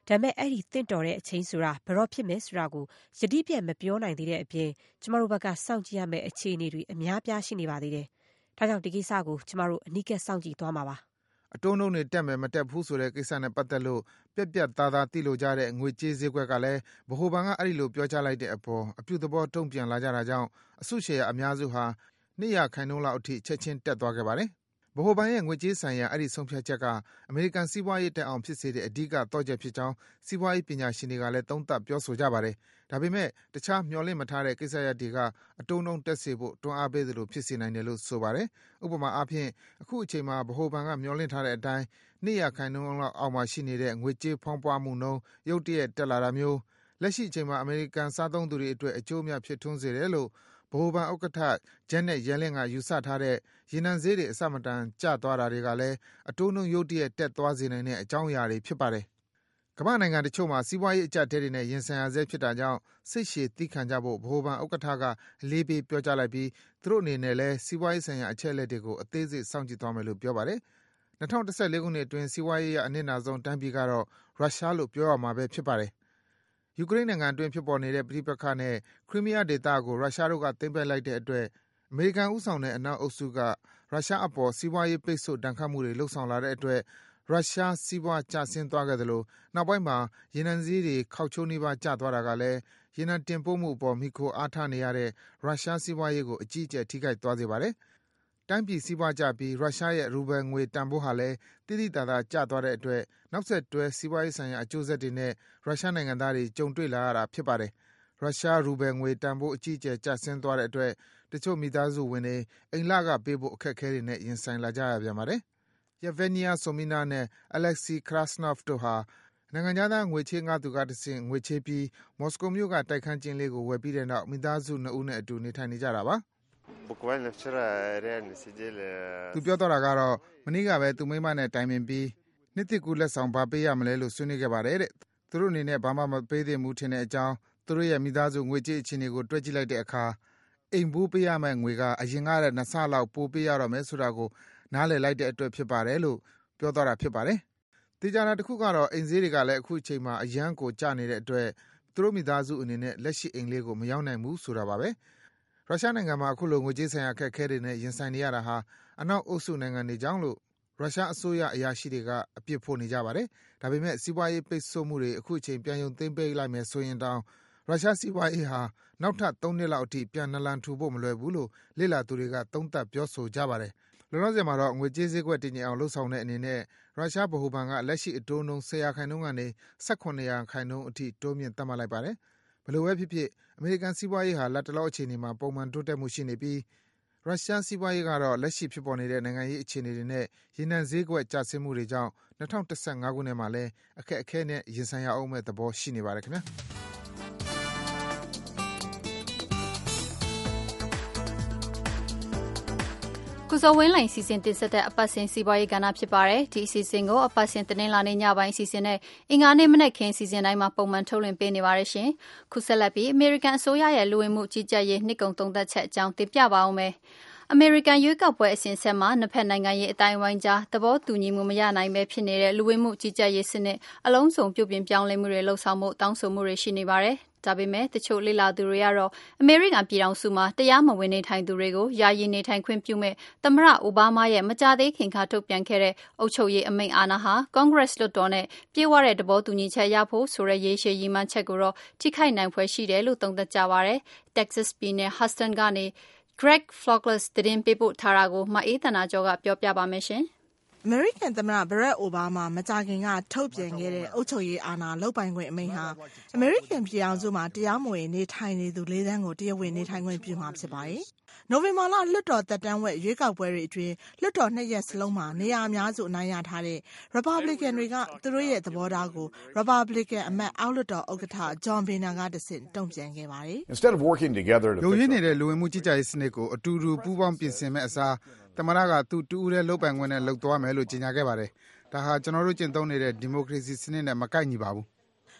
ဒါပေမဲ့အဲ့ဒီတင့်တော်တဲ့အချိန်ဆိုတာဘယ်တော့ဖြစ်မယ်ဆိုတာကိုယတိပြတ်မပြောနိုင်သေးတဲ့အပြင်ကျမတို့ဘက်ကစောင့်ကြည့်ရမယ့်အခြေအနေတွေအများပြားရှိနေပါသေးတယ်။ဒါကြောင့်ဒီကိစ္စကိုကျမတို့အနီးကပ်စောင့်ကြည့်သွားမှာပါ။အတိုးနှုန်းတွေတက်မယ်မတက်ဘူးဆိုတဲ့ကိစ္စနဲ့ပတ်သက်လို့ပြက်ပြက်သားသားသိလို့ကြတဲ့ငွေကြေးဈေးကွက်ကလည်းဗဟိုဘဏ်ကအဲ့ဒီလိုပြောကြားလိုက်တဲ့အပေါ်အပြုသဘောတုံ့ပြန်လာကြတာကြောင့်အစုရှယ်ယာအများစုဟာနှစ်ရာခိုင်နှုန်းလောက်အထိချက်ချင်းတက်သွားခဲ့ပါတယ်။ဗဟိုဘဏ်ရဲ့ငွေကြေးဆိုင်ရာအဲ့ဒီဆုံးဖြတ်ချက်ကအမေရိကန်စီးပွားရေးတက်အောင်ဖြစ်စေတဲ့အဓိကသော့ချက်ဖြစ်ကြောင်းစီးပွားရေးပညာရှင်တွေကလည်းသုံးသပ်ပြောဆိုကြပါတယ်။ဒါပေမဲ့တခြားမျှော်လင့်မထားတဲ့ကိစ္စရပ်တွေကအတုံးနှုံတက်စေဖို့တွန်းအားပေးသလိုဖြစ်စေနိုင်တယ်လို့ဆိုပါတယ်။ဥပမာအားဖြင့်အခုအချိန်မှာဗဟိုဘဏ်ကမျှော်လင့်ထားတဲ့အတိုင်းနှစ်ရာခိုင်နှုန်းလောက်အောက်မှာရှိနေတဲ့ငွေကြေးဖောင်းပွားမှုနှုန်းရုတ်တရက်တက်လာတာမျိုးလက်ရှိအချိန်မှာအမေရိကန်စားသုံးသူတွေအတွက်အကျိုးအမြတ်ဖြစ်ထွန်းစေတယ်လို့ဗဟိုဘဏ်ဥက္ကဋ္ဌ Janet Yellen ကယူဆထားတဲ့ရေနံဈေးတွေအဆမတန်ကျသွားတာတွေကလည်းအတိုးနှုန်းရုတ်တရက်တက်သွားစေနိုင်တဲ့အကြောင်းအရာတွေဖြစ်ပါတယ်။ကမ္ဘာနိုင်ငံတချို့မှာစီးပွားရေးအကျပ်အတည်းတွေနဲ့ရင်ဆိုင်ရဆဲဖြစ်တာကြောင့်စိတ်ရှည်သည်းခံကြဖို့ဗဟိုဘဏ်ဥက္ကဋ္ဌကအလေးပေးပြောကြားလိုက်ပြီးသူတို့အနေနဲ့လည်းစီးပွားရေးဆိုင်ရာအချက်အလက်တွေကိုအသေးစိတ်စောင့်ကြည့်သွားမယ်လို့ပြောပါတယ်။၂၀၁၄ခုနှစ်အတွင်းစီးပွားရေးအနစ်နာဆုံးတိုင်းပြည်ကတော့ရုရှားလို့ပြောရမှာပဲဖြစ်ပါတယ်။ယူကရိန်းနိုင်ငံအတွင်းဖြစ်ပေါ်နေတဲ့ပဋိပက္ခနဲ့ခရီးမီးယားဒေသကိုရုရှားတို့ကသိမ်းပိုက်လိုက်တဲ့အတွက်အမေရိကန်ဦးဆောင်တဲ့အနောက်အုပ်စုကရုရှားအပေါ်စီးပွားရေးပိတ်ဆို့ဒဏ်ခတ်မှုတွေလုပ်ဆောင်လာတဲ့အတွက်ရုရှားစီးပွားကျဆင်းသွားခဲ့သလိုနောက်ပိုင်းမှာရေနံဈေးတွေခေါက်ချိုးနှိပါးကျသွားတာကလည်းရေနံတင်ပို့မှုအပေါ်မိခိုအားထားနေရတဲ့ရုရှားစီးပွားရေးကိုအကြီးအကျယ်ထိခိုက်သွားစေပါတယ်။တိုင်းပြည်စီးပွားကျပြီးရုရှားရဲ့ရူဘယ်ငွေတန်ဖိုးဟာလည်းတိတိတသာကျသွားတဲ့အတွက်နောက်ဆက်တွဲစီးပွားရေးဆိုင်ရာအကျိုးဆက်တွေနဲ့ရုရှားနိုင်ငံသားတွေကြုံတွေ့လာရတာဖြစ်ပါတယ်။ရုရှားရူဘယ်ငွေတန်ဖိုးအကြီးအကျယ်ကျဆင်းသွားတဲ့အတွက်တချို့မိသားစုဝင်တွေအိမ်လခပေးဖို့အခက်အခဲတွေနဲ့ရင်ဆိုင်လာကြရပြန်ပါတယ်။ Yevgenia Somina နဲ့ Alexei Krasnov တို့ဟာနိုင်ငံခြားသားငွေချေးငှားသူကတဆင့်ငွေချေးပြီးမော်စကိုမြို့ကတိုက်ခန်းကျင်းလေးကိုဝယ်ပြီးတဲ့နောက်မိသားစုနှစ်ဦးနဲ့အတူနေထိုင်နေကြတာပါ။သူပြောသွားတာကတော့မနေ့ကပဲသူမိမနဲ့တိုင်ပင်ပြီးနှစ်တစ်ကူလက်ဆောင်ဘာပေးရမလဲလို့ဆွေးနွေးခဲ့ပါတယ်တဲ့။သူတို့အနေနဲ့ဘာမှမပေးသင့်ဘူးထင်တဲ့အကြောင်းသူတို့ရဲ့မိသားစုငွေကြေးအခြေအနေကိုတွက်ကြည့်လိုက်တဲ့အခါအိမ်ဘူးပေးရမယ့်ငွေကအရင်ကတည်းကနှစ်ဆလောက်ပိုပေးရတော့မယ်ဆိုတာကိုနားလည်လိုက်တဲ့အတွက်ဖြစ်ပါတယ်လို့ပြောသွားတာဖြစ်ပါတယ်။တေချာတာတစ်ခုကတော့အိမ်ဈေးတွေကလည်းအခုအချိန်မှာအရန်ကိုကျနေတဲ့အတွက်သူတို့မိသားစုအနေနဲ့လက်ရှိအိမ်လေးကိုမရောက်နိုင်ဘူးဆိုတာပါပဲ။ရုရှားနိုင်ငံမှာအခုလိုငွေကြေးဆိုင်ရာအခက်အခဲတွေနဲ့ရင်ဆိုင်နေရတာဟာအနောက်အုပ်စုနိုင်ငံတွေကြောင့်လို့ရုရှားအစိုးရအရာရှိတွေကအပြစ်ဖို့နေကြပါတယ်။ဒါပေမဲ့စီးပွားရေးပိတ်ဆို့မှုတွေအခုအချိန်ပြန်ရုံသိမ်းပေးလိုက်မယ်ဆိုရင်တောင်ရုရှားစီးပွားရေးဟာနောက်ထပ်သုံးနှစ်လောက်အထိပြန်နလန်ထူဖို့မလွယ်ဘူးလို့လေ့လာသူတွေကသုံးသပ်ပြောဆိုကြပါတယ်။လောလောဆယ်မှာတော့ငွေကြေးဈေးကွက်တည်ငြိမ်အောင်လှုပ်ဆောင်တဲ့အနေနဲ့ရုရှားဗဟိုဘဏ်ကလက်ရှိအတိုးနှုန်း၁၀ရာခိုင်နှုန်းကနေ၁၇ရာခိုင်နှုန်းအထိတိုးမြင့်သတ်မှတ်လိုက်ပါတယ်။ဘယ်လိုပဲဖြစ်ဖြစ်အမေရိကန်စီးပွားရေးဟာလတ်တလောအခြေအနေမှာပုံမှန်တိုးတက်မှုရှိနေပြီးရုရှားစီးပွားရေးကတော့လက်ရှိဖြစ်ပေါ်နေတဲ့နိုင်ငံရေးအခြေအနေတွေနဲ့ရေနံဈေးကွက်ကျဆင်းမှုတွေကြောင့်၂၀၁၅ခုနှစ်မှာလည်းအခက်အခဲနဲ့ရင်ဆိုင်ရအောင်မဲ့သဘောရှိနေပါတယ်ခင်ဗျာ။ကုစောဝင်းလိုင်စီစဉ်တင်ဆက်တဲ့အပတ်စဉ်စီးပွားရေးကဏ္ဍဖြစ်ပါတယ်။ဒီအစီအစဉ်ကိုအပတ်စဉ်တင်းလာနေညပိုင်းအစီအစဉ်နဲ့အင်္ဂါနေ့မနက်ခင်းအစီအစဉ်တိုင်းမှာပုံမှန်ထုတ်လွှင့်ပေးနေပါတယ်ရှင်။ခုဆက်လက်ပြီးအမေရိကန်အစိုးရရဲ့လူဝင်မှုကြီးကြပ်ရေးနှစ်ကုံသုံးသက်ချက်အကြောင်းတင်ပြပါအောင်မယ်။အမေရိကန်ရွေးကောက်ပွဲအစဉ်ဆက်မှာနှစ်ဖက်နိုင်ငံရေးအတိုင်းအဝိုင်းကြားသဘောတူညီမှုမရနိုင်ပဲဖြစ်နေတဲ့လူဝင်မှုကြီးကြပ်ရေးစနစ်အလုံးစုံပြုပြင်ပြောင်းလဲမှုတွေလှုပ်ဆောင်မှုတောင်းဆိုမှုတွေရှိနေပါတယ်။ဒါပေမဲ့တချို့လေ့လာသူတွေကတော့အမေရိကန်ပြည်ထောင်စုမှာတရားမဝင်နေထိုင်သူတွေကိုယာယီနေထိုင်ခွင့်ပြုမဲ့သမ္မတအိုဘားမားရဲ့မကြာသေးခင်ကထုတ်ပြန်ခဲ့တဲ့အုပ်ချုပ်ရေးအမိန့်အာဏာဟာ Congress လွှတ်တော်နဲ့ပြေဝတဲ့သဘောတူညီချက်ရဖို့ဆိုတဲ့ရေးရှည်ရည်မှန်းချက်ကိုတော့ထိခိုက်နိုင်ဖွယ်ရှိတယ်လို့သုံးသပ်ကြပါတယ်။ Texas ပြည်နယ် Houston ကနေ Greg Flogless သတင်းပေးပို့ထားတာကိုမအေးသနာကျော်ကပြောပြပါမယ်ရှင်။အမေရိကန်သမ္မတဘရက်အိုဘားမားမကြာခင်ကထုတ်ပြန်ခဲ့တဲ့အုပ်ချုပ်ရေးအာဏာလုပ်ပိုင်ခွင့်အမိန့်ဟာအမေရိကန်ပြည်ထောင်စုမှာတရားမဝင်နေထိုင်နေသူလေးသန်းကိုတရားဝင်နေထိုင်ခွင့်ပြုမှာဖြစ်ပါတယ်။နိုဝင်ဘာလလွှတ်တော်သက်တမ်းဝက်ရွေးကောက်ပွဲတွေအတွင်းလွှတ်တော်နှစ်ရက်စလုံးမှာနေရာအများစုအနိုင်ရထားတဲ့ Republican တွေကသူတို့ရဲ့သဘောထားကို Republican အမတ်အောက်လွှတ်တော်ဥက္ကဋ္ဌ John Boehner ကတဆင့်တုံ့ပြန်ခဲ့ပါတယ်။ Instead of working together to လိုရင်းနေတဲ့လူဝင်မှုကြီးကြပ်ရေးစနစ်ကိုအတူတူပူးပေါင်းပြင်ဆင်မဲ့အစားသမ္မတကသူတူဦးတဲ့လုပ်ပိုင်ခွင့်နဲ့လုပ်သွားမယ်လို့ကြေညာခဲ့ပါတယ်။ဒါဟာကျွန်တော်တို့ကျင့်သုံးနေတဲ့ဒီမိုကရေစီစနစ်နဲ့မကိုက်ညီပါဘူး။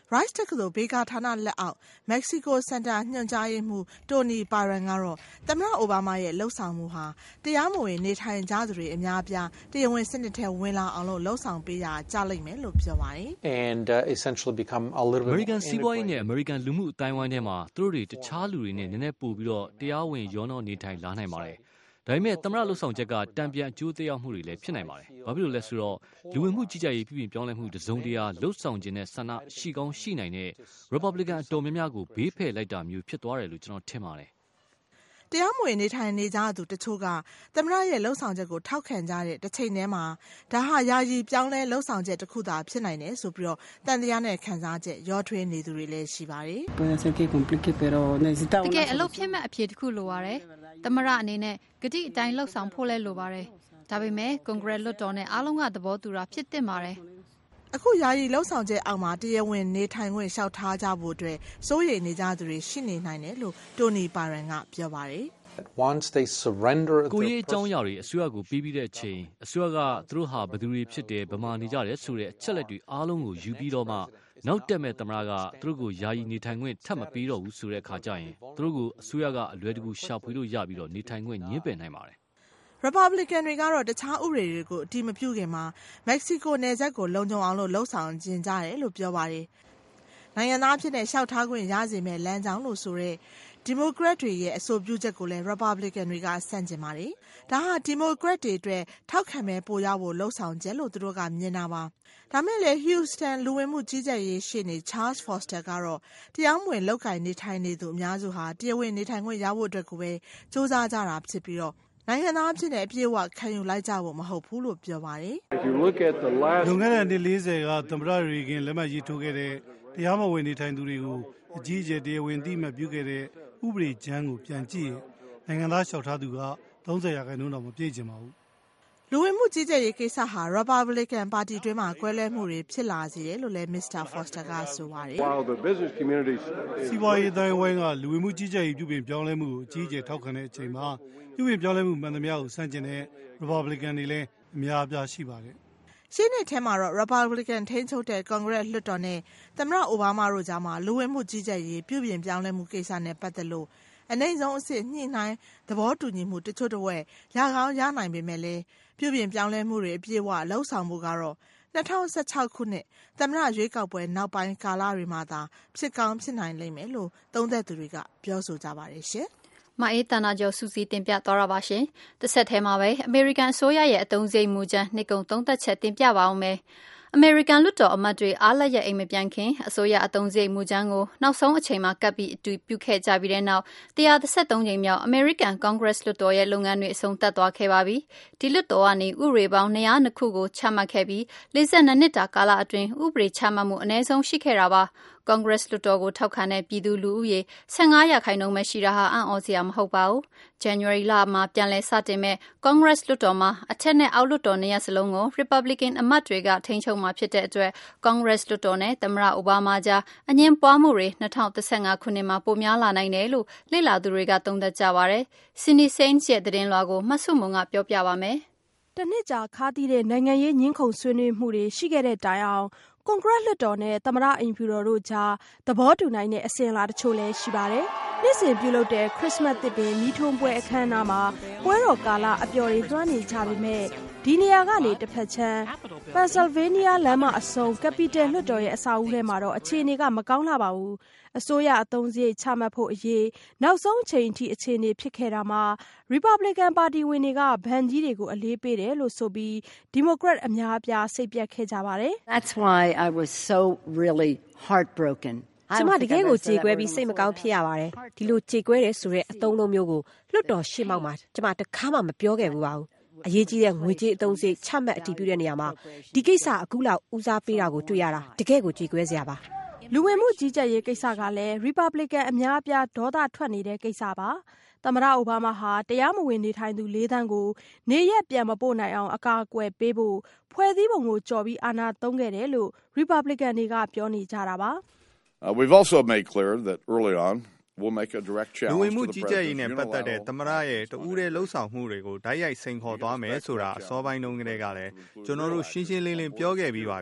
Rice တက္ကသိုလ်ဘေကာဌာနလက်အောက် Mexico Center ညွှန်ကြားရေးမှူး Tony Barran ကတော့သမ္မတအိုဘားမားရဲ့လှုပ်ဆောင်မှုဟာတရားမဝင်နေထိုင်ကြသူတွေအများအပြားတရားဝင်စနစ်ထဲဝင်လာအောင်လို့လှုပ်ဆောင်ပေးရကြလိမ့်မယ်လို့ပြောပါတယ် and uh, essentially become a little bit American စီးပွားရေးနဲ့ American လူမှုအတိုင်းအဝိုင်းထဲမှာသူတို့တွေတခြားလူတွေနဲ့နည်းနည်းပို့ပြီးတော့တရားဝင်ရောနှောနေထိုင်လာနိုင်ပါတယ်ဒါပေမဲ့သမ္မတလှုပ်ဆောင်ချက်ကတံပြန်အကျိုးသက်ရောက်မှုတွေလည်းဖြစ်နိုင်ပါတယ်။ဘာဖြစ်လို့လဲဆိုတော့လူဝင်မှုကြီးကြပ်ရေးပြည်ပြင်ပြောင်းလဲမှုတစုံတရာလှုပ်ဆောင်ခြင်းနဲ့ဆန္ဒရှိကောင်းရှိနိုင်တဲ့ Republican အတော်များများကိုဘေးဖယ်လိုက်တာမျိုးဖြစ်သွားတယ်လို့ကျွန်တော်ထင်ပါတယ်။တရားမဝင်နေထိုင်နေကြသူတချို့ကသမ္မတရဲ့လှုပ်ဆောင်ချက်ကိုထောက်ခံကြတဲ့တစ်ချိန်တည်းမှာဒါဟာယာယီပြောင်းလဲလှုပ်ဆောင်ချက်တစ်ခုသာဖြစ်နိုင်တယ်ဆိုပြီးတော့တန်တရားနဲ့ခံစားချက်ရောထွေးနေသူတွေလည်းရှိပါတယ်။တကယ်အလုပ်ဖြစ်မဲ့အဖြစ်တစ်ခုလိုရတယ်။သမ္မတအနေနဲ့ဂတိအတိုင်းလှုပ်ဆောင်ဖို့လဲလိုပါတယ်။ဒါပေမဲ့ကွန်ဂရက်လွှတ်တော်နဲ့အားလုံးကသဘောတူတာဖြစ်တင်ပါတယ်။အခုယာယီလှုပ်ဆောင်ချက်အောက်မှာတရားဝင်နေထိုင်ခွင့်လျှောက်ထားကြဖို့အတွက်စိုးရိမ်နေကြသူတွေရှိနေနိုင်တယ်လို့တိုနီပါရန်ကပြောပါတယ်။ once they surrender ကိုရေးအကြောင်းအရာတွေအစိုးရကိုပြီးပြီးတဲ့အချိန်အစိုးရကသူတို့ဟာဘယ်သူတွေဖြစ်တယ်ဗမာနေကြတယ်ဆိုတဲ့အချက်လက်တွေအားလုံးကိုယူပြီးတော့မှနောက်တက်မဲ့သမ္မတကသူတို့ကိုယာယီနေထိုင်ခွင့်ထပ်မပေးတော့ဘူးဆိုတဲ့အခါကျရင်သူတို့ကိုအစိုးရကအလွယ်တကူရှာဖွေလို့ရပြီးတော့နေထိုင်ခွင့်ညှင်းပယ်နိုင်ပါတယ် Republican တွေကတော့တခြားဥပဒေတွေကိုအတိမပြုခင်မှာ Mexico နယ်စပ်ကိုလုံခြုံအောင်လို့လှုံ့ဆော်ခြင်းကြတယ်လို့ပြောပါတယ်။နိုင်ငံသားဖြစ်တဲ့ရှောက်ထားခွင့်ရစေမဲ့လမ်းကြောင်းလို့ဆိုတဲ့ Democrat တွေရဲ့အဆိုပြုချက်ကိုလည်း Republican တွေကဆန့်ကျင်ပါတယ်။ဒါဟာ Democrat တွေအတွက်ထောက်ခံမဲ့ပိုရဖို့လှုံ့ဆော်ချက်လို့သူတို့ကမြင်တာပါ။ဒါမဲ့လေ Houston လူဝင်မှုကြီးကြပ်ရေးရှေ့နေ Charles Foster ကတော့တရားမဝင်လောက်ကင်နေထိုင်နေသူအများစုဟာတရားဝင်နေထိုင်ခွင့်ရဖို့အတွက်ကိုပဲစ조사ကြတာဖြစ်ပြီးတော့နိုင်ငံသားဖြစ်တဲ့အပြည့်အဝခံယူလိုက်ကြဖို့မဟုတ်ဘူးလို့ပြောပါတယ်။လွန်ခဲ့တဲ့နှစ်လေးဆယ်ကသမ္မတရီဂင်လက်မှတ်ရေးထိုးခဲ့တဲ့တရားမဝင်နေထိုင်သူတွေကိုအကြီးအကျယ်တရားဝင်သိမှတ်ပြုခဲ့တဲ့ဥပဒေကြမ်းကိုပြန်ကြည့်နိုင်ငံသားလျှောက်ထားသူကသုံးဆယ်ရာခိုင်နှုန်းတော့မပြည့်ချင်ပါဘူး။လူဝင်မှုကြီးကြပ်ရေးကိစ္စဟာ Republican ပါတီတွင်းမှာကွဲလွဲမှုတွေဖြစ်လာစေတယ်လို့လည်း Mister Foster ကဆိုပါတယ်။စီးပွားရေးအတိုင်းအဝိုင်းကလူဝင်မှုကြီးကြပ်ရေးပြုပြင်ပြောင်းလဲမှုကိုအကြီးအကျယ်ထောက်ခံတဲ့အချိန်မှာပြုပြင်ပြောင်းလဲမှုမှန်သမျှကိုဆန့်ကျင်တဲ့ Republican တွေလည်းအများအပြားရှိပါတယ်။ရှင်းတဲ့ထဲမှာတော့ Republican ထိန်းချုပ်တဲ့ Congress လွှတ်တော်နဲ့သမ္မတအိုဘားမားတို့ကြားမှာလူဝင်မှုကြီးကြပ်ရေးပြုပြင်ပြောင်းလဲမှုကိစ္စနဲ့ပတ်သက်လို့အနိုင်ဆုံးအစ်ညှိနှိုင်းသဘောတူညီမှုတချို့တဝက်ရကောင်းရနိုင်ပေမဲ့လည်းပြုပြင်ပြောင်းလဲမှုတွေအပြည့်အဝလှုပ်ဆောင်မှုကတော့၂၀၁၆ခုနှစ်သမ္မတရွေးကောက်ပွဲနောက်ပိုင်းကာလတွေမှာသာဖြစ်ကောင်းဖြစ်နိုင်လိမ့်မယ်လို့သုံးသပ်သူတွေကပြောဆိုကြပါတယ်ရှင်။မအေးတနာကျော်စူးစီးတင်ပြသွားတာပါရှင်။တစ်ဆက်တည်းမှာပဲအမေရိကန်အစိုးရရဲ့အသုံးစရိတ်မူကြမ်းနှစ်ကုံသုံးသက်ချက်တင်ပြပါအောင်မယ်။အမေရိကန်လွှတ်တော်အမတ်တွေအားလက်ရအိမ်မပြန်ခင်အစိုးရအသုံးစရိတ်မူကြမ်းကိုနောက်ဆုံးအချိန်မှာကပ်ပြီးအတူပြုခဲ့ကြပြီးတဲ့နောက်၁၁၃ကြိမ်မြောက်အမေရိကန်ကွန်ဂရက်လွှတ်တော်ရဲ့လုပ်ငန်းတွေအဆုံးသတ်သွားခဲ့ပါပြီ။ဒီလွှတ်တော်ကနေဥပဒေပေါင်း၂၀၂ခုကိုချမှတ်ခဲ့ပြီး၄၂နှစ်တာကာလအတွင်းဥပဒေချမှတ်မှုအနည်းဆုံးရှိခဲ့တာပါ။ကွန်ဂရက်လွှတ်တော်ကိုထောက်ခံတဲ့ပြည်သူလူဦးရေ၁၅ရာခိုင်နှုန်းပဲရှိတာဟာအံ့ဩစရာမဟုတ်ပါဘူး။ January လမှာပြန်လည်စတင်မဲ့ကွန်ဂရက်လွှတ်တော်မှာအထက်နဲ့အောက်လွှတ်တော်နေရာစလုံးကို Republican အမတ်တွေကထိန်းချုပ်မှာဖြစ်တဲ့အတွက်ကွန်ဂရက်လွှတ်တော်နဲ့သမ္မတအိုဘားမားကြားအငြင်းပွားမှုတွေ၂၀၁၅ခုနှစ်မှာပိုများလာနိုင်တယ်လို့လေ့လာသူတွေကသုံးသပ်ကြပါတယ်။ Cindy Sainz ရဲ့သတင်းလွှာကိုမဆုမွန်ကပြောပြပါမယ်။တနှစ်ကြာခါးသီးတဲ့နိုင်ငံရေးညှင်းခုန်ဆွေးနွေးမှုတွေရှိခဲ့တဲ့တိုင်အောင်ကွန်ဂရက်လွှတ်တော်နဲ့သမ္မတအိမ်ဖြူတော်တို့ကြားသဘောတူနိုင်တဲ့အစဉ်အလာတချို့လည်းရှိပါတယ်။နှစ်စဉ်ပြုလုပ်တဲ့ခရစ်စမတ်သစ်ပင်မီးထွန်းပွဲအခမ်းအနားမှာပွဲတော်ကာလအပျော်တွေလွှမ်းနေကြပေမဲ့ဒီနေရာကနေတစ်ဖက်ချမ်းပန်ဆယ်ဗေးနီးယားလမ်းမအစုံကပီတယ်လွှတ်တော်ရဲ့အဆောက်အဦထဲမှာတော့အခြေအနေကမကောင်းလှပါဘူး။အစိုးရအသုံးစရိတ်ချမှတ်ဖို့အရေးနောက်ဆုံးအချိန်အထိအခြေအနေဖြစ်ခဲ့တာမှာ Republican ပါတီဝင်တွေကဘဏ်ကြီးတွေကိုအလေးပေးတယ်လို့ဆိုပြီး Democrat အများအပြားစိတ်ပျက်ခဲ့ကြပါတယ်။ That's why I was so really heartbroken. ကျမတကယ်ကိုကြေကွဲပြီးစိတ်မကောင်းဖြစ်ရပါတယ်။ဒီလိုကြေကွဲတယ်ဆိုတဲ့အသုံးလုံးမျိုးကိုလွှတ်တော်ရှေ့မှောက်မှာကျမတခါမှမပြောခဲ့ဘူးပါဘူး။အရေးကြီးတဲ့ငွေကြေးအသုံးစရိတ်ချမှတ်အတည်ပြုတဲ့နေရာမှာဒီကိစ္စအခုလောက်ဦးစားပေးတာကိုတွေ့ရတာတကယ်ကိုကြေကွဲစရာပါ။လူဝင်မှုကြီးကြပ်ရေးကိစ္စကလည်း Republican အများအပြားဒေါသထွက်နေတဲ့ကိစ္စပါ။သမ္မတအိုဘားမားဟာတရားမဝင်နေထိုင်သူ၄သန်းကိုနေရက်ပြန်မပို့နိုင်အောင်အကာအကွယ်ပေးဖို့ဖွဲ့စည်းပုံကိုကြော်ပြီးအာဏာသုံးခဲ့တယ်လို့ Republican တွေကပြောနေကြတာပါ။ We've also made clear that early on we'll make a direct challenge to the president. လူဝင်မှုကြီးကြပ်ရေးနဲ့ပတ်သက်တဲ့သမ္မတရဲ့တဦးတည်းလှုပ်ဆောင်မှုတွေကိုဓာတ်ရိုက်စိန်ခေါ်သွားမယ်ဆိုတာအစောပိုင်းတုန်းကတည်းကလည်းကျွန်တော်တို့ရှင်းရှင်းလင်းလင်းပြောခဲ့ပြီးပါပြီ။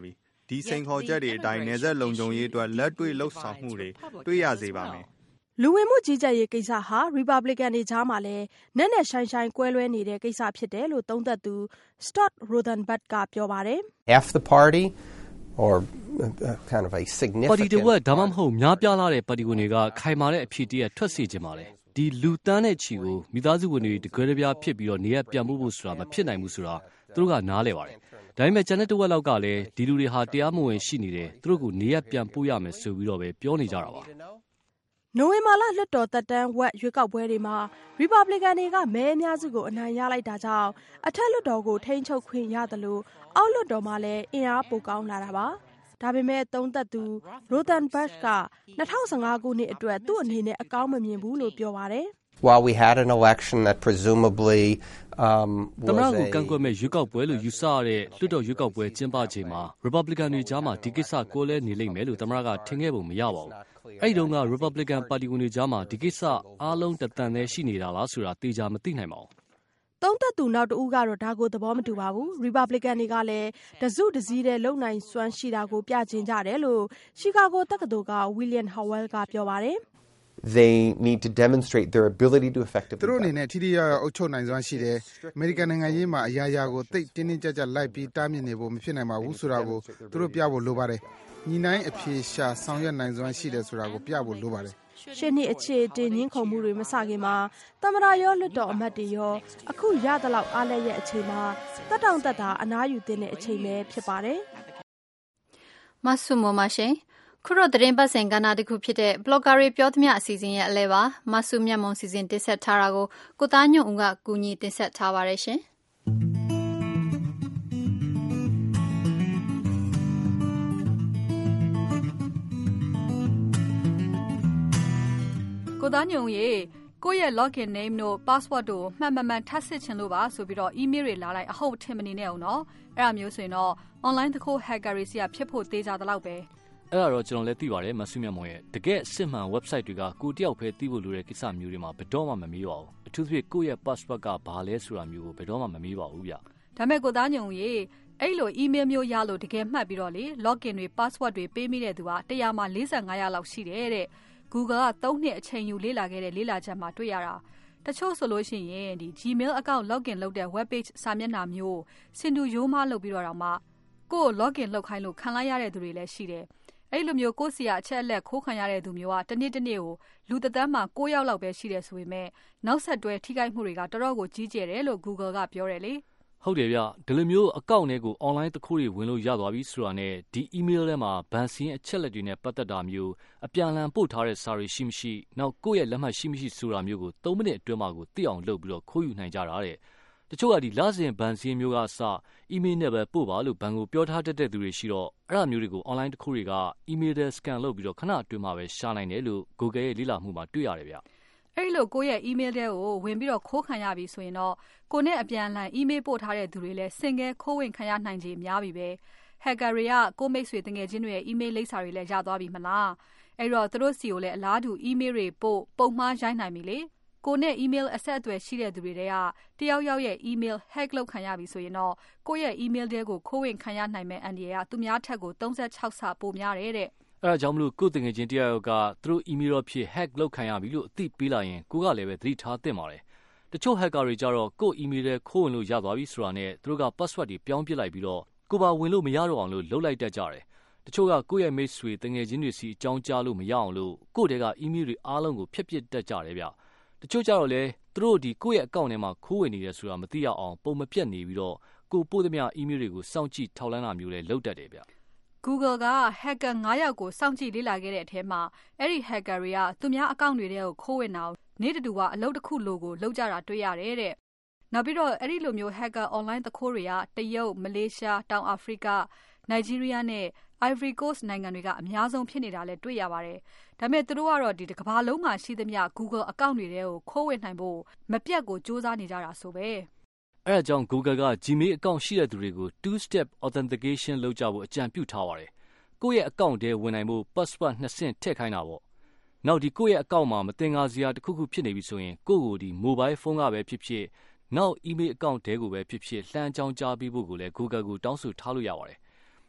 ဒီစိန်ခေါ်ချက်တွေအတိုင်းနယ်စပ်လုံခြုံရေးအတွက်လက်တွေ့လှုပ်ဆောင်မှုတွေတွေ့ရစေပါမယ်လူဝင်မှုကြီးကြပ်ရေးကိစ္စဟာ Republican တွေကြားမှာလည်းနက်နက်ရှိုင်းရှိုင်းကွဲလွဲနေတဲ့ကိစ္စဖြစ်တယ်လို့သုံးသပ်သူ Stott Rothenberg ကပြောပါတယ် Half the party or uh, kind of a significant ပါတီတဝက်ဒါမှမဟုတ်များပြားလာတဲ့ပါတီဝင်တွေကခိုင်မာတဲ့အဖြစ်တည်းထွက်စေချင်ပါတယ်ဒီလူတန်းတဲ့ချီကိုမိသားစုဝင်တွေတကွဲတပြားဖြစ်ပြီးတော့နေရပြန်မှုဖို့ဆိုတာမဖြစ်နိုင်ဘူးဆိုတာသူတို့ကနားလဲပါတယ်ဒါပေမဲ့ကျန်တဲ့တဝက်လောက်ကလည်းဒီလူတွေဟာတရားမဝင်ရှိနေတယ်သူတို့ကနေရပြန်ပို့ရမယ်ဆိုပြီးတော့ပဲပြောနေကြတာပါနိုဝင်ဘာလလွှတ်တော်သက်တမ်းဝက်ရွေးကောက်ပွဲတွေမှာ Republican တွေကမဲအများစုကိုအနိုင်ရလိုက်တာကြောင့်အထက်လွှတ်တော်ကိုထိန်းချုပ်ခွင့်ရတယ်လို့အောက်လွှတ်တော်မှာလည်းအင်အားပိုကောင်းလာတာပါဒါပေမဲ့သုံးသပ်သူ Rothenberg က၂၀၁၅ခုနှစ်အတွက်သူ့အနေနဲ့အကောင်းမမြင်ဘူးလို့ပြောပါတယ် While we had an election that presumably um was တမန်ကိုကန့်ကွက်မဲ့ရွေးကောက်ပွဲလို့ယူဆရတဲ့လွှတ်တော်ရွေးကောက်ပွဲကျင်းပချိန်မှာ Republican တွေကြားမှာဒီကိစ္စကိုလဲနေလိမ့်မယ်လို့တမန်ကထင်ခဲ့ပုံမရပါဘူးအဲ့ဒီတော့က Republican ပါတီဝင်တွေကြားမှာဒီကိစ္စအားလုံးတတန်သေးရှိနေတာလားဆိုတာသေချာမသိနိုင်ပါဘူးသုံးသက်သူနောက်တဦးကတော့ဒါကိုသဘောမတူပါဘူး Republican တွေကလည်းတစုတစည်းတဲ့လုံနိုင်စွမ်းရှိတာကိုပြချင်ကြတယ်လို့ Chicago တက္ကသိုလ်က William Howell ကပြောပါတယ် They need to demonstrate their ability to effectively သူတို့အနေနဲ့ထိထိရောက်ရောက်အုပ်ချုပ်နိုင်စွမ်းရှိတယ်။ American နိုင်ငံရေးမှာအရာရာကိုသိတင်းတင်းကြပ်ကြပ်လိုက်ပြီးတားမြစ်နေဖို့မဖြစ်နိုင်ပါဘူးဆိုတာကိုသူတို့ပြဖို့လိုပါတယ်။ညီနိုင်အဖြေရှာဆောင်ရွက်နိုင်စွမ်းရှိတယ်ဆိုတာကိုပြဖို့လိုပါတယ်။ရှင်းနှစ်အခြေတင်ငင်းခုန်မှုတွေမစခင်မှာသမရရောလွတ်တော်အမတ်တွေရောအခုရသလောက်အားလည်းရဲ့အချိန်မှာတက်တောင်တက်တာအနားယူတဲ့အချိန်ပဲဖြစ်ပါတယ်။မဆုမမရှိခုတော့သတင်းပတ်စဉ်ကဏ္ဍတစ်ခုဖြစ်တဲ့ blogger တွေပြောသမျှအစီအစဉ်ရဲ့အလဲပါမဆုမြတ်မုံစီစဉ်တင်ဆက်ထားတာကိုကိုသားညွန့်ဦးကကူညီတင်ဆက်ထားပါရရှင်ကိုသားညွန့်ရေကိုယ့်ရဲ့ login name တို့ password တို့မှတ်မှန်မှန်ထပ်စစ်ချင်လို့ပါဆိုပြီးတော့ email တွေလာလိုက်အဟုတ်ထင်မနေနဲ့အောင်နော်အဲ့ဒါမျိုးဆိုရင်တော့ online တခိုး hacker တွေစီကဖြစ်ဖို့သေးကြတဲ့လောက်ပဲအဲ့ဒါတော့ကျွန်တော်လည်းသိပါတယ်မဆုမြတ်မွန်ရဲ့တကယ်စစ်မှန် website တွေကကိုတယောက်ပဲသိဖို့လိုတဲ့ကိစ္စမျိုးတွေမှာဘယ်တော့မှမမေးပါဘူးအထူးသဖြင့်ကိုယ့်ရဲ့ password ကဘာလဲဆိုတာမျိုးကိုဘယ်တော့မှမမေးပါဘူးဗျဒါမဲ့ကိုသားညုံကြီးအဲ့လို email မျိုးရလို့တကယ်မှတ်ပြီးတော့လေ login တွေ password တွေပေးမိတဲ့သူကတရာမှာ၄၅ရာလောက်ရှိတယ်တဲ့ Google ကသုံးနှစ်အချိန်ယူလေ့လာခဲ့တဲ့လေ့လာချက်မှာတွေ့ရတာတချို့ဆိုလို့ရှိရင်ဒီ Gmail account login လုပ်တဲ့ web page စာမျက်နှာမျိုးစင်တူရိုးမလုပ်ပြီးတော့တောင်မှကိုယ် login လုပ်ခိုင်းလို့ခံလိုက်ရတဲ့သူတွေလည်းရှိတယ်အဲ့လိုမျိုးကိုယ့်စီကအချက်အလက်ခိုးခံရတဲ့သူမျိုးကတနေ့တနေ့ကိုလူတသက်မှာ၉ယောက်လောက်ပဲရှိတယ်ဆိုပေမဲ့နောက်ဆက်တွဲထိခိုက်မှုတွေကတော်တော်ကိုကြီးကျယ်တယ်လို့ Google ကပြောတယ်လေဟုတ်တယ်ဗျဒီလိုမျိုးအကောင့်တွေကို online တခုတွေဝင်လို့ရသွားပြီဆိုတာနဲ့ဒီ email ထဲမှာဘန်စင်းအချက်လက်တွေနဲ့ပတ်သက်တာမျိုးအပြန်အလှန်ပို့ထားတဲ့စာတွေရှိမရှိနောက်ကိုယ့်ရဲ့လက်မှတ်ရှိမရှိဆိုတာမျိုးကို၃မိနစ်အတွင်းမှာကိုသိအောင်လုပ်ပြီးတော့ခိုးယူနိုင်ကြတာတဲ့တချို့ကဒီလစဉ်ဘန်စင်းမျိုးကအစ email နဲ့ပဲပို့ပါလို့ဘန်ကိုပြောထားတတ်တဲ့သူတွေရှိတော့အဲ့ဒါမျိုးတွေကို online တခုတွေက email တွေ scan လုပ်ပြီးတော့ခဏအတွင်းမှာပဲရှာနိုင်တယ်လို့ Google ရဲ့လေ့လာမှုမှာတွေ့ရတယ်ဗျအဲ့လိုကိုယ့်ရဲ့ email တွေကိုဝင်ပြီးတော့ခိုးခံရပြီဆိုရင်တော့ကိုနဲ့အပြန်အလှန် email ပို့ထားတဲ့သူတွေလည်းစင်ကဲခိုးဝင်ခံရနိုင်ခြေများပြီပဲ hacker တွေကကိုမိတ်ဆွေတငယ်ချင်းတွေရဲ့ email လိပ်စာတွေလည်းရသွားပြီမလားအဲ့တော့သူတို့စီကိုလည်းအလားတူ email တွေပို့ပုံမှားရိုက်နိုင်ပြီလေကိုနဲ့ email အဆက်အသွယ်ရှိတဲ့သူတွေတွေကတယောက်ယောက်ရဲ့ email hack လုပ်ခံရပြီဆိုရင်တော့ကိုယ့်ရဲ့ email တွေကိုခိုးဝင်ခံရနိုင်မဲ့အန္တရာယ်ကသူများထက်ကို၃၆ဆပိုများတယ်တဲ့အဲ့ဒါကြောင့်မလို့ကိုယ်တငယ်ချင်းတယောက်ကသူတို့ email တော့ဖြစ် hack လုပ်ခံရပြီလို့အသိပေးလာရင်ကိုကလည်းပဲသတိထားသင့်ပါတယ်တချို့ hacker တွေကြတော့ကိုယ့် email တွေခိုးဝင်လို့ရသွားပြီဆိုတာနဲ့သူတို့က password တွေပြောင်းပစ်လိုက်ပြီးတော့ကိုပါဝင်လို့မရတော့အောင်လို့လုပ်လိုက်တတ်ကြတယ်တချို့ကကိုယ့်ရဲ့မိတ်ဆွေတငယ်ချင်းတွေစီအကြောင်းကြားလို့မရအောင်လို့ကိုယ့်တဲက email တွေအားလုံးကိုဖျက်ပစ်တတ်ကြတယ်ဗျတချို့ကြတော့လေသူတို့ဒီကိုယ့်ရဲ့ account ထဲမှာခိုးဝင်နေတယ်ဆိုတာမသိရအောင်ပုံမပြတ်နေပြီးတော့ကိုပို့သမျှ email တွေကိုစောင့်ကြည့်ထောက်လှမ်းတာမျိုးလည်းလုပ်တတ်တယ်ဗျ Google က hacker ၅ယောက်ကိုစောင့်ကြည့်လေ့လာခဲ့တဲ့အထဲမှာအဲ့ဒီ hacker တွေကသူများအကောင့်တွေထဲကိုခိုးဝင်တာနေ့တူကအလုပ်တစ်ခုလိုကိုလုပ်ကြတာတွေ့ရတယ်တဲ့။နောက်ပြီးတော့အဲ့ဒီလိုမျိုး hacker online တခိုးတွေကတရုတ်၊မလေးရှား၊တောင်အာဖရိက၊နိုင်ဂျီးရီးယားနဲ့ Ivory Coast နိုင်ငံတွေကအများဆုံးဖြစ်နေတာလည်းတွေ့ရပါတယ်။ဒါပေမဲ့သူတို့ကတော့ဒီကမ္ဘာလုံးမှာရှိသမျှ Google အကောင့်တွေထဲကိုခိုးဝင်နိုင်ဖို့မပြတ်ကိုစူးစမ်းနေကြတာဆိုပဲ။အဲ့ဒါကြောင့် Google က Gmail အကောင့်ရှိတဲ့သူတွေကို two step authentication လုပ်ကြဖို့အကြံပြုထားပါတယ်။ကိုယ့်ရဲ့အကောင့်ထဲဝင်နိုင်ဖို့ password နှစ်ဆင့်ထည့်ခိုင်းတာပေါ့။နောက်ဒီကိုယ့်ရဲ့အကောင့်မှာမသင်္ကာစရာတစ်ခုခုဖြစ်နေပြီဆိုရင်ကိုယ့်ကိုဒီ mobile phone ကပဲဖြစ်ဖြစ်နောက် email account တဲကိုပဲဖြစ်ဖြစ်လှမ်းကြောင်းကြားပေးဖို့ကိုလည်း Google ကိုတောင်းဆိုထားလို့ရပါတယ်။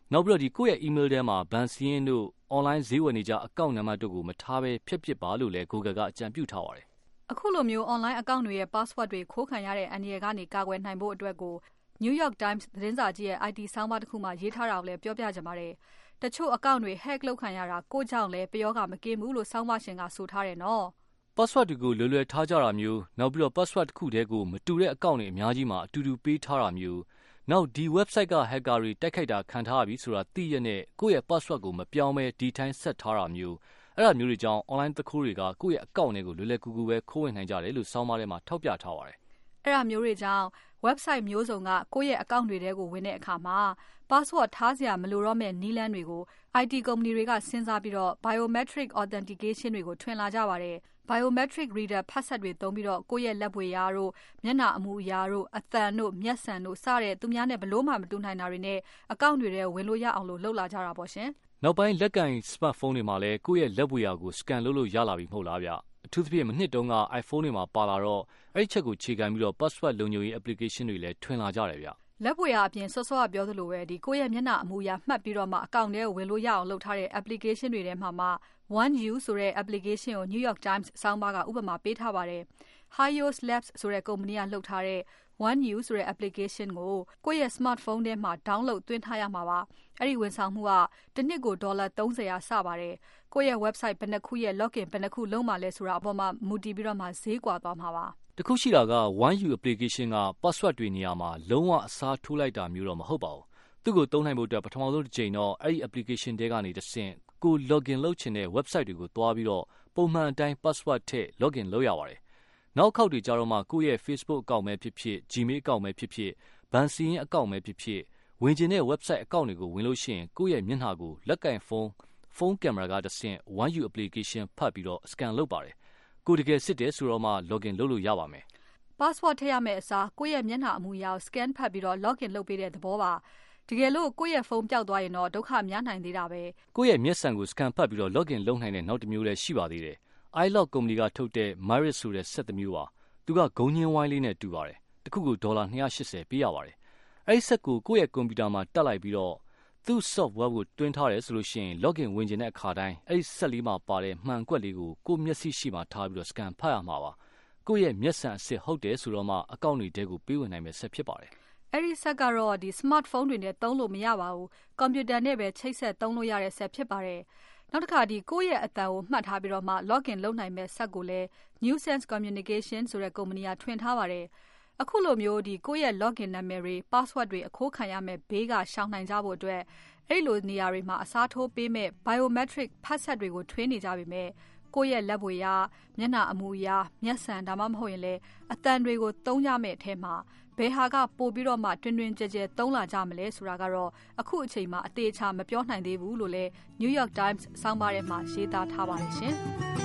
နောက်ပြီးတော့ဒီကိုယ့်ရဲ့ email ထဲမှာဘဏ်စည်းရင်းတို့ online ဈေးဝယ်နေကြအကောင့်နံပါတ်တို့ကိုမထားဘဲဖျက်ပစ်ပါလို့လည်း Google ကအကြံပြုထားပါတယ်။အခုလိုမျိုး online အကောင့်တွေရဲ့ password တွေခိုးခံရတဲ့အန္တရာယ်ကနေကာကွယ်နိုင်ဖို့အတွက်ကို New York Times သတင်းစာကြီးရဲ့ I T ဆောင်းပါးတစ်ခုမှရေးထားတာကိုလည်းပြောပြချင်ပါတယ်။တချို့အကောင့်တွေ hack လုပ်ခံရတာကိုကြောင့်လည်းပျောကမကင်းဘူးလို့ဆောင်းပါးရှင်ကဆိုထားတယ်နော်။ password တွေကိုလွယ်လွယ်ထားကြတာမျိုးနောက်ပြီးတော့ password တစ်ခုတည်းကိုမတူတဲ့အကောင့်တွေအများကြီးမှာအတူတူပေးထားတာမျိုးနောက်ဒီ website က hacker တွေတိုက်ခိုက်တာခံထားပြီဆိုတာသိရတဲ့ကိုယ့်ရဲ့ password ကိုမပြောင်းဘဲဒီတိုင်းဆက်ထားတာမျိုးအဲ့ဒါမျိုးတွေကြောင့် online သခိုးတွေကကိုယ့်ရဲ့အကောင့်တွေကိုလွယ်လွယ်ကူကူပဲခိုးဝင်နိုင်ကြတယ်လို့ဆောင်းပါးထဲမှာထောက်ပြထားပါတယ်။အဲ့ဒါမျိုးတွေကြောင့် website မျိုးစုံကကိုယ့်ရဲ့အကောင့်တွေထဲကိုဝင်တဲ့အခါမှာ password ထားစရာမလိုတော့မဲ့နည်းလမ်းတွေကို I T ကုမ္ပဏီတွေကစဉ်းစားပြီးတော့ biometric authentication တွေကိုထွင်လာကြပါတယ်။ biometric reader ဖတ်ဆက်တွေသုံးပြီးတော့ကိုယ့်ရဲ့လက်ပွေရာတို့မျက်နှာအမူအရာတို့အသံတို့မျက်စံတို့စတဲ့သူများနဲ့ဘလို့မှမတူနိုင်တာတွေနဲ့အကောင့်တွေထဲဝင်လို့ရအောင်လို့လုပ်လာကြတာပေါ့ရှင်။နောက်ပိုင်းလက်ကင် smartphone တွေမှာလည်းကိုယ့်ရဲ့လက်ပွေရာကို scan လုပ်လို့ရလာပြီမဟုတ်လားဗျ။အထူးသဖြင့်မနှစ်တုန်းက iPhone တွေမှာပါလာတော့အဲ့ဒီချက်ကိုခြေခံပြီးတော့ password လုံခြုံရေး application တွေလည်းထွင်လာကြတယ်ဗျ။လက်ပွေရာအပြင်စောစောကပြောသလိုပဲဒီကိုယ့်ရဲ့မျက်နှာအမူအရာမှတ်ပြီးတော့မှအကောင့်ထဲကိုဝင်လို့ရအောင်လုပ်ထားတဲ့ application တွေထဲမှာမှ one U ဆိုတဲ့ application ကို New York Times ဆောင်းပါးကဥပမာပေးထားပါတယ်။ Hios Labs ဆိုတဲ့ကုမ္ပဏီကလှုပ်ထားတဲ့ one U ဆိုတဲ့ application ကိုကိုယ့်ရဲ့ smartphone ထဲမှာ download သွင်းထားရမှာပါ။အဲ့ဒီဝန်ဆောင်မှုကတစ်နှစ်ကိုဒေါ်လာသုံးဆယ်ရာစပါတယ်။ကိုယ့်ရဲ့ website ဘယ်နှခုရဲ့ login ဘယ်နှခုလုံးမှာလဲဆိုတာအပေါ်မှာမူတည်ပြီးတော့မှဈေးကွာသွားမှာပါ။တခုရှိတာက one U application က password တွေနေရာမှာလုံးဝအစားထိုးလိုက်တာမျိုးတော့မဟုတ်ပါဘူး။သူ့ကိုသုံးနိုင်ဖို့အတွက်ပထမဆုံးတစ်ချိန်တော့အဲ့ဒီ application တွေကနေတစ်ဆင့်ကို login လုပ်ချင်တဲ့ website တွေကိုတွားပြီးတော့ပုံမှန်အတိုင်း password ထည့် login လုပ်ရပါတယ်။နောက်ခေါက်တွေကြတော့မှကိုယ့်ရဲ့ Facebook အကောင့်ပဲဖြစ်ဖြစ် Gmail အကောင့်ပဲဖြစ်ဖြစ်ဘဏ်စီရင်အကောင့်ပဲဖြစ်ဖြစ်ဝင်ကျင်တဲ့ website အကောင့်တွေကိုဝင်လို့ရှိရင်ကိုယ့်ရဲ့မျက်နှာကိုလက်ကင်ဖုန်းဖုန်းကင်မရာကတစ်ဆင့် one U application ဖတ်ပြီးတော့ scan လုပ်ပါတယ်။ကိုတကယ်စစ်တယ်ဆိုတော့မှ login လုပ်လို့ရပါမယ်။ password ထည့်ရမယ့်အစားကိုယ့်ရဲ့မျက်နှာအမူအရာကို scan ဖတ်ပြီးတော့ login လုပ်ပေးတဲ့သဘောပါ။တကယ်လို့ကိုယ့်ရဲ့ဖုန်းပျောက်သွားရင်တော့ဒုက္ခများနိုင်သေးတာပဲကိုယ့်ရဲ့မျက်စံကို scan ဖတ်ပြီးတော့ login လုပ်နိုင်တဲ့နောက်တစ်မျိုးလည်းရှိပါသေးတယ်။ iLog ကုမ္ပဏီကထုတ်တဲ့ Myris ဆိုတဲ့ဆက်တစ်မျိုးပါသူကဂုံညင်းဝိုင်းလေးနဲ့တူပါတယ်တခုကိုဒေါ်လာtwo hundred eightyပေးရပါတယ်အဲ့ဒီဆက်ကိုကိုယ့်ရဲ့ကွန်ပျူတာမှာတက်လိုက်ပြီးတော့သူ့ software ကိုတွင်းထားတယ်ဆိုလို့ရှိရင် login ဝင်ကျင်တဲ့အခါတိုင်းအဲ့ဒီဆက်လေးမှာပါတဲ့မှန်ကွက်လေးကိုကိုယ့်မျက်စိရှိမှထားပြီးတော့ scan ဖတ်ရမှာပါကိုယ့်ရဲ့မျက်စံအစစ်ဟုတ်တယ်ဆိုတော့မှအကောင့်တွေတဲကိုပေးဝင်နိုင်မယ်ဆက်ဖြစ်ပါတယ်အဲ့ဒီဆက်ကတော့ဒီ smartphone တွေနဲ့သုံးလို့မရပါဘူး။ကွန်ပျူတာနဲ့ပဲချိတ်ဆက်သုံးလို့ရတဲ့ဆက်ဖြစ်ပါတယ်။နောက်တစ်ခါဒီကိုယ့်ရဲ့အသံကိုမှတ်ထားပြီးတော့မှ login လုပ်နိုင်မဲ့ဆက်ကိုလည်း New Sense Communication ဆိုတဲ့ကုမ္ပဏီကထွင်ထားပါတယ်။အခုလိုမျိုးဒီကိုယ့်ရဲ့ login နာမည်တွေ password တွေအခိုးခံရမဲ့ဘေးကရှောင်နိုင်ကြဖို့အတွက်အဲ့လိုနေရာတွေမှာအစားထိုးပေးမဲ့ biometric ဖတ်ဆက်တွေကိုထွင်နေကြပြီမဲ့ကိုယ့်ရဲ့လက်ပွေရာမျက်နှာအမူအရာမျက်စံဒါမှမဟုတ်ရင်လည်းအသံတွေကိုသုံးကြမဲ့အထဲမှာဘယ်ဟာကပို့ပြီးတော့မှတွင်တွင်ကြဲကြဲသုံးလာကြမလဲဆိုတာကတော့အခုအချိန်မှာအသေးချာမပြောနိုင်သေးဘူးလို့လည်း New York Times ဆောင်းပါးထဲမှာရေးသားထားပါတယ်ရှင်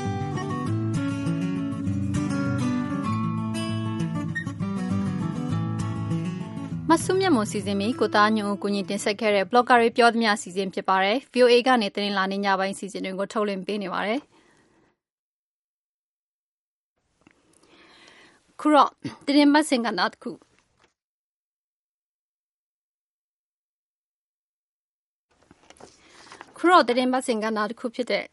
မဆုမြတ်မွန်စီစဉ်ပြီးကိုသားညွန့်ကိုညီတင်ဆက်ခဲ့တဲ့ blogger တွေပြောသမျှစီစဉ်ဖြစ်ပါတယ် V O A ကနေတင်လာနေညပိုင်းစီစဉ်တွေကိုထုတ်လွှင့်ပေးနေပါတယ်ခုတော့တင်ပတ်စင်ကနာတခုခုတော့တင်ပတ်စင်ကနာတခုဖြစ်တဲ့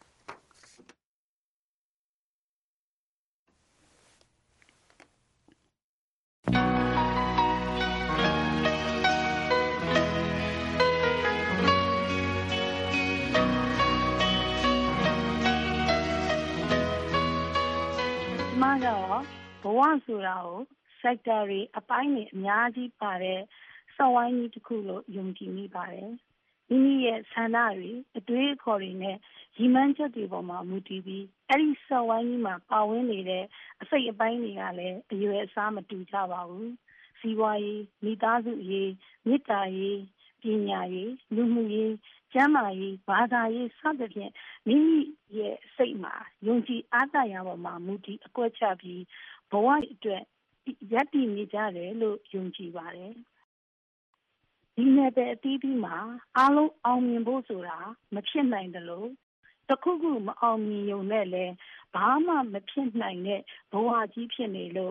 မကတော့ဘဝဆိုတာကို sector တွေအပိုင်းတွေအများကြီးပါတဲ့စောဝိုင်းကြီးတစ်ခုလို့ယုံကြည်မိပါတယ်။မိမိရဲ့ဆန္ဒတွေအတွေးအခေါ်တွေနဲ့ရည်မှန်းချက်တွေပေါ်မှာမူတည်ပြီးအဲ့ဒီစောဝိုင်းကြီးမှာပါဝင်နေတဲ့အစိတ်အပိုင်းတွေကလည်းအရွယ်အစားမတူကြပါဘူး။စီးပွားရေးမိသားစုရေးမေတ္တာရေးပညာရေးလူမှုရေးကျန်းမာရေးဘာသာရေးစသဖြင့်မိမိရဲ့စိတ်မှာယုံကြည်အားသာရာပေါ်မှာမူတည်အကွက်ချပြီးဘဝအတွက်ရပ်တည်နေကြတယ်လို့ယုံကြည်ပါတယ်ဒီနယ်ပယ်အသီးသီးမှာအားလုံးအောင်မြင်ဖို့ဆိုတာမဖြစ်နိုင်တယ်လို့တခုခုမအောင်မြင်ုံနဲ့လည်းဘာမှမဖြစ်နိုင်တဲ့ဘဝကြီးဖြစ်နေလို့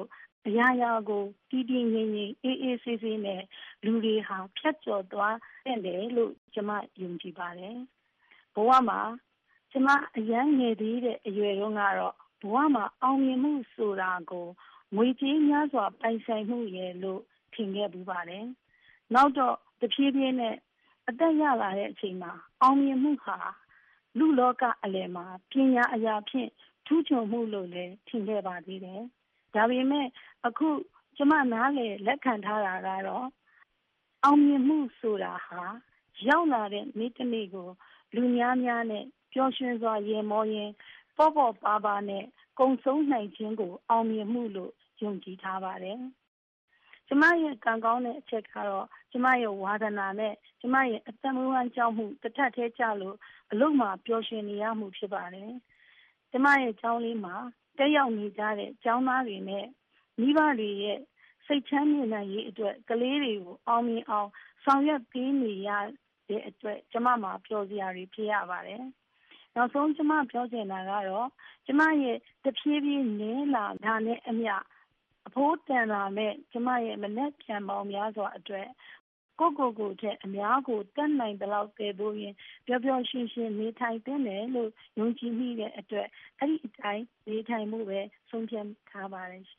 အရာရာကိုတည်တည်ငြိမ်ငြိမ်အေးအေးဆေးဆေးနဲ့လူတွေဟာဖြတ်ကျော်သွားတဲ့တယ်လို့ကျမယုံကြည်ပါတယ်ဘဝမှာကျမအရန်ငယ်သေးတဲ့အရွယ်တုန်းကတော့ဘဝမှာအောင်မြင်မှုဆိုတာကိုငွေကြေးများစွာပိုင်ဆိုင်မှုရဲ့လို့ထင်ခဲ့ပူပါတယ်နောက်တော့တဖြည်းဖြည်းနဲ့အသက်ရလာတဲ့အချိန်မှာအောင်မြင်မှုဟာလူလောကအလယ်မှာပညာအရာဖြင့်ထူးချွန်မှုလို့လည်းထင်ခဲ့ပါသေးတယ်ဒါပေမဲ့အခုကျမနားလေလက်ခံထားတာကတော့အောင်မြင်မှုဆိုတာဟာရောက်လာတဲ့နေ့တစ်နေ့ကိုလူများများနဲ့ပျော်ရွှင်စွာရေမောရင်းပေါ့ပေါ့ပါပါနဲ့ကုံဆုံးနိုင်ခြင်းကိုအောင်မြင်မှုလို့ယုံကြည်ထားပါတယ်ကျမရဲ့ကံကောင်းတဲ့အချက်ကတော့ကျမရဲ့ဝါဒနာနဲ့ကျမရဲ့အသက်မွေးဝမ်းကြောင်းမှုတစ်ထပ်သေးကြလို့အလုံးမှာပျော်ရွှင်နေရမှုဖြစ်ပါတယ်ကျမရဲ့ကျောင်းလေးမှာတက်ရောက်နေကြတဲ့ကျောင်းသားတွေနဲ့မိဘတွေရဲ့စိတ်ချမ်းမြေ့နိုင်ရေးအတွက်ကလေးတွေကိုအောင်မြင်အောင်ဆောင်ရွက်ပေးနေရတဲ့အတွက်ကျမမှာပျော်စရာတွေဖြစ်ရပါတယ်နောက်ဆုံးကျမပြောချင်တာကတော့ကျမရဲ့တဖြည်းဖြည်းနည်းလာတာနဲ့အမျှအဖိုးတန်လာမဲ့ကျမရဲ့မနဲ့ပြန်ပေါင်းများစွာအတွက်ကိုကိုကိုတဲ့အများကိုတတ်နိုင်တဲ့လောက်ပဲလို့ရင်ပျော်ပျော်ရွှင်ရွှင်နေထိုင်တဲ့တယ်လို့ယုံကြည်မိတဲ့အတွက်အဲ့ဒီအတိုင်းနေထိုင်မှုပဲဆုံးဖြတ်ထားပါတယ်ရှင်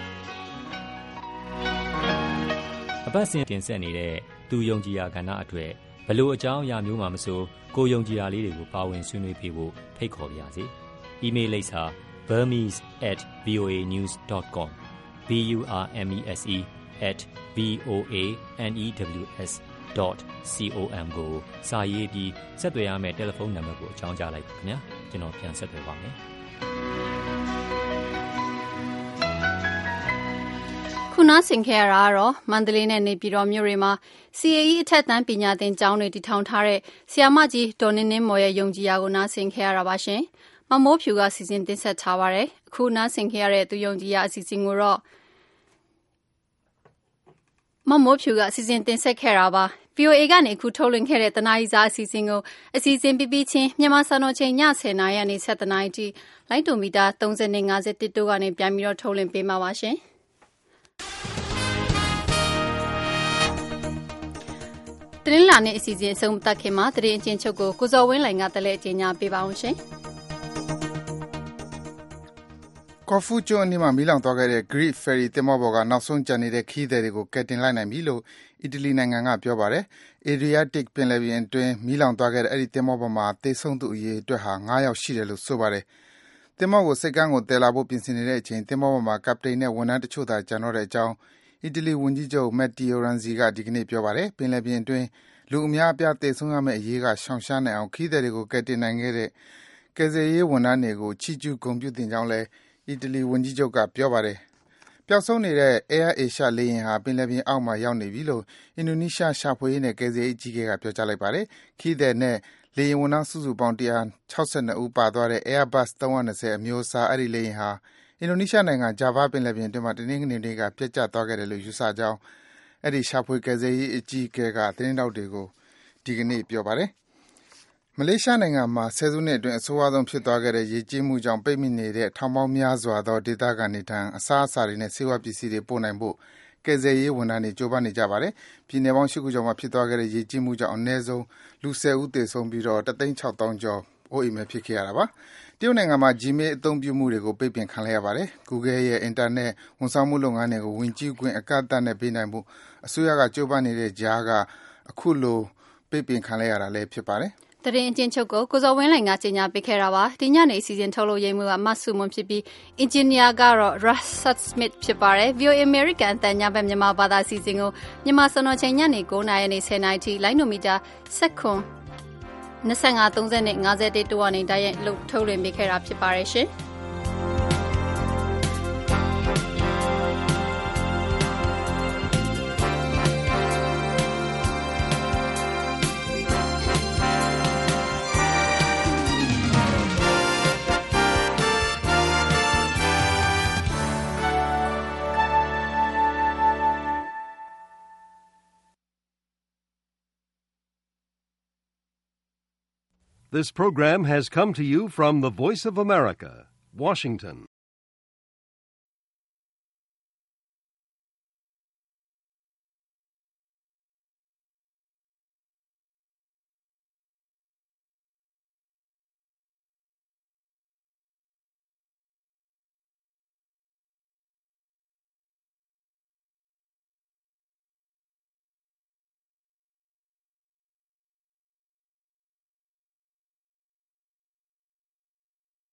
အပတ်စဉ်တင်ဆက်နေတဲ့သူယုံကြည်ရာကဏ္ဍအတွက်ဘလို့အကြောင်းအရာမျိုးမှမဆိုကိုယုံကြည်ရာလေးတွေကိုပါဝင်ဆွေးနွေးပေးဖို့ဖိတ်ခေါ်ပါရစေ။ email လိပ်စာ burmese at voa news dot com b u r m e s e at v o a n e w s dot com ကိုစာရေးပြီးဆက်သွယ်ရမယ့်တယ်လီဖုန်းနံပါတ်ကိုအကြောင်းကြားလိုက်ပါခင်ဗျာကျွန်တော်ပြန်ဆက်သွယ်ပါမယ်ခုနဆင်ခဲ့ရတာကတော့မန္တလေးနဲ့နေပြည်တော်မြို့တွေမှာ စီ အေ အီ အထက်တန်းပညာသင်ကျောင်းတွေတည်ထောင်ထားတဲ့ဆရာမကြီးဒေါ်နင်းနင်းမော်ရဲ့ယုံကြည်ရာကိုနားဆင်ခဲ့ရတာပါရှင်။မမိုးဖြူကစီစဉ်တင်ဆက်ထားပါတယ်။အခုနားဆင်ခဲ့ရတဲ့သူယုံကြည်ရာအစီအစဉ်ကိုတော့မမိုးဖြူကစီစဉ်တင်ဆက်ခဲ့တာပါ။ ဗွီအိုအေကနေအခုထုတ်လွှင့်ခဲ့တဲ့တနားရီစာအစီအစဉ်ကိုအစီအစဉ်ပြပြီးချင်းမြန်မာစံတော်ချိန်ညဆယ်နာရီကနေဆယ်တနာရီထိလိုင်းတူမီတာသုံး၀နဲ့၅၁တို့ကနေပြန်ပြီးတော့ထုတ်လွှင့်ပေးမှာပါရှင်။တနင်္လာနေ့အစီအစဉ်အဆုံးသတ်ခင်မှာတရင်အချင်းချုပ်ကိုကိုစော်ဝင်းလိုင်ကတလဲအကျဉ်းများပေးပါအောင်ရှင်။ကော်ဖူကျွန်းအနီးမှာမီးလောင်သွားခဲ့တဲ့ Greek Ferry သင်္ဘောပေါ်ကနောက်ဆုံးကျန်နေတဲ့ခရီးသည်တွေကိုကယ်တင်လိုက်နိုင်ပြီလို့အီတလီနိုင်ငံကပြောပါတယ်။ Adriatic ပင်လယ်ပြင်အတွင်းမီးလောင်သွားခဲ့တဲ့အဲဒီသင်္ဘောပေါ်မှာသေဆုံးသူအရေအတွက်ဟာ၅ယောက်ရှိတယ်လို့ဆိုပါတယ်။သင်္ဘောကိုဆိပ်ကမ်းကိုသယ်လာဖို့ပြင်ဆင်နေတဲ့အချိန်သင်္ဘောပေါ်မှာကပတိန်နဲ့ဝန်ထမ်းတချို့သာကျန်တော့တဲ့အကြောင်းအီတလီဝန်ကြီးချုပ် Matteo Renzi ကဒီကနေ့ပြောပါတယ်။ပင်လယ်ပြင်အတွင်းလူအများအပြားသေဆုံးရမယ့်အရေးကရှောင်ရှားနိုင်အောင်ခရီးသည်တွေကိုကယ်တင်နိုင်ခဲ့တဲ့ကယ်ဆယ်ရေးဝန်ထမ်းတွေကိုချီးကျူးဂုဏ်ပြုသင့်ကြောင်းလည်းအီတလီဝန်ကြီးချုပ်ကပြောပါတယ်။ပျောက်ဆုံးနေတဲ့ Air Asia လေယာဉ်ဟာပင်လယ်ပြင်အောက်မှာရောက်နေပြီလို့အင်ဒိုနီးရှားရှာဖွေရေးနဲ့ကယ်ဆယ်ရေးအကြီးအကဲကပြောကြားလိုက်ပါတယ်။ခရီးသည်နဲ့လေယာဉ်ဝန်ထမ်းစုစုပေါင်း၁၆၂ဦးပါသွားတဲ့ Airbus ၃၂၀အမျိုးအစားအဲဒီလေယာဉ်ဟာအင်ဒိုနီးရှားနိုင်ငံဂျာဗားပင်လယ်ပြင်အတွင်းမှာတနင်္ဂနွေနေ့ကပျက်ကျသွားခဲ့တယ်လို့ယူဆကြောင်းအဲဒီရှာဖွေကယ်ဆယ်ရေးအကြီးအကဲကသတင်းတောက်တွေကိုဒီကနေ့ပြောပါတယ်။မလေးရှားနိုင်ငံမှာဆယ်စုနှစ်အတွင်းအဆိုးဝါးဆုံးဖြစ်သွားခဲ့တဲ့ရေကြီးမှုကြောင့်ပိတ်မိနေတဲ့ထောင်ပေါင်းများစွာသောဒေသခံတွေထံအစားအစာတွေနဲ့ဆေးဝါးပစ္စည်းတွေပို့နိုင်ဖို့ကယ်ဆယ်ရေးဝန်ထမ်းတွေကြိုးပမ်းနေကြပါတယ်။ပြည်နယ်ပေါင်း၈ခုကျော်မှာဖြစ်သွားခဲ့တဲ့ရေကြီးမှုကြောင့်အနည်းဆုံးလူ၁၀ဦးသေဆုံးပြီးတော့တစ်သိန်းခြောက်သောင်းကျော်အိုးအိမ်မဲ့ဖြစ်ခဲ့ရတာပါ။တရုတ်နိုင်ငံမှာ Gmail အသုံးပြုမှုတွေကိုပိတ်ပင်ခံလိုက်ရပါတယ်။ Google ရဲ့အင်တာနက်ဝန်ဆောင်မှုလုပ်ငန်းတွေကိုဝင်ကြည့်ခွင့်အကန့်အသတ်နဲ့ပေးနိုင်ဖို့အစိုးရကကြိုးပမ်းနေတဲ့ကြားကအခုလိုပိတ်ပင်ခံလိုက်ရတာလည်းဖြစ်ပါတယ်။တရင်အချင်းချုပ်ကိုကိုစော်ဝင်းလိုင်ကကြေညာပေးခဲ့တာပါ။ဒီညနေအစီအစဉ်ထုတ်လို့ရမှုကမတ်စုမွန်ဖြစ်ပြီးအင်ဂျင်နီယာကတော့ Russell Smith ဖြစ်ပါတယ်။ ဗီအိုအေ American အတန်ညဘက်မြန်မာဘာသာအစီအစဉ်ကိုမြန်မာစံတော်ချိန်ညနေ၉နာရီနဲ့၁၀နာရီထိလိုင်းနိုမီတာ၁၇ ၂၅ ၃၀နဲ့၅၁တို့ကနေတိုက်ရိုက်လှုပ်ထုတ်လွှင့်ပေးခဲ့တာဖြစ်ပါတယ်ရှင်။ This program has come to you from the Voice of America, Washington.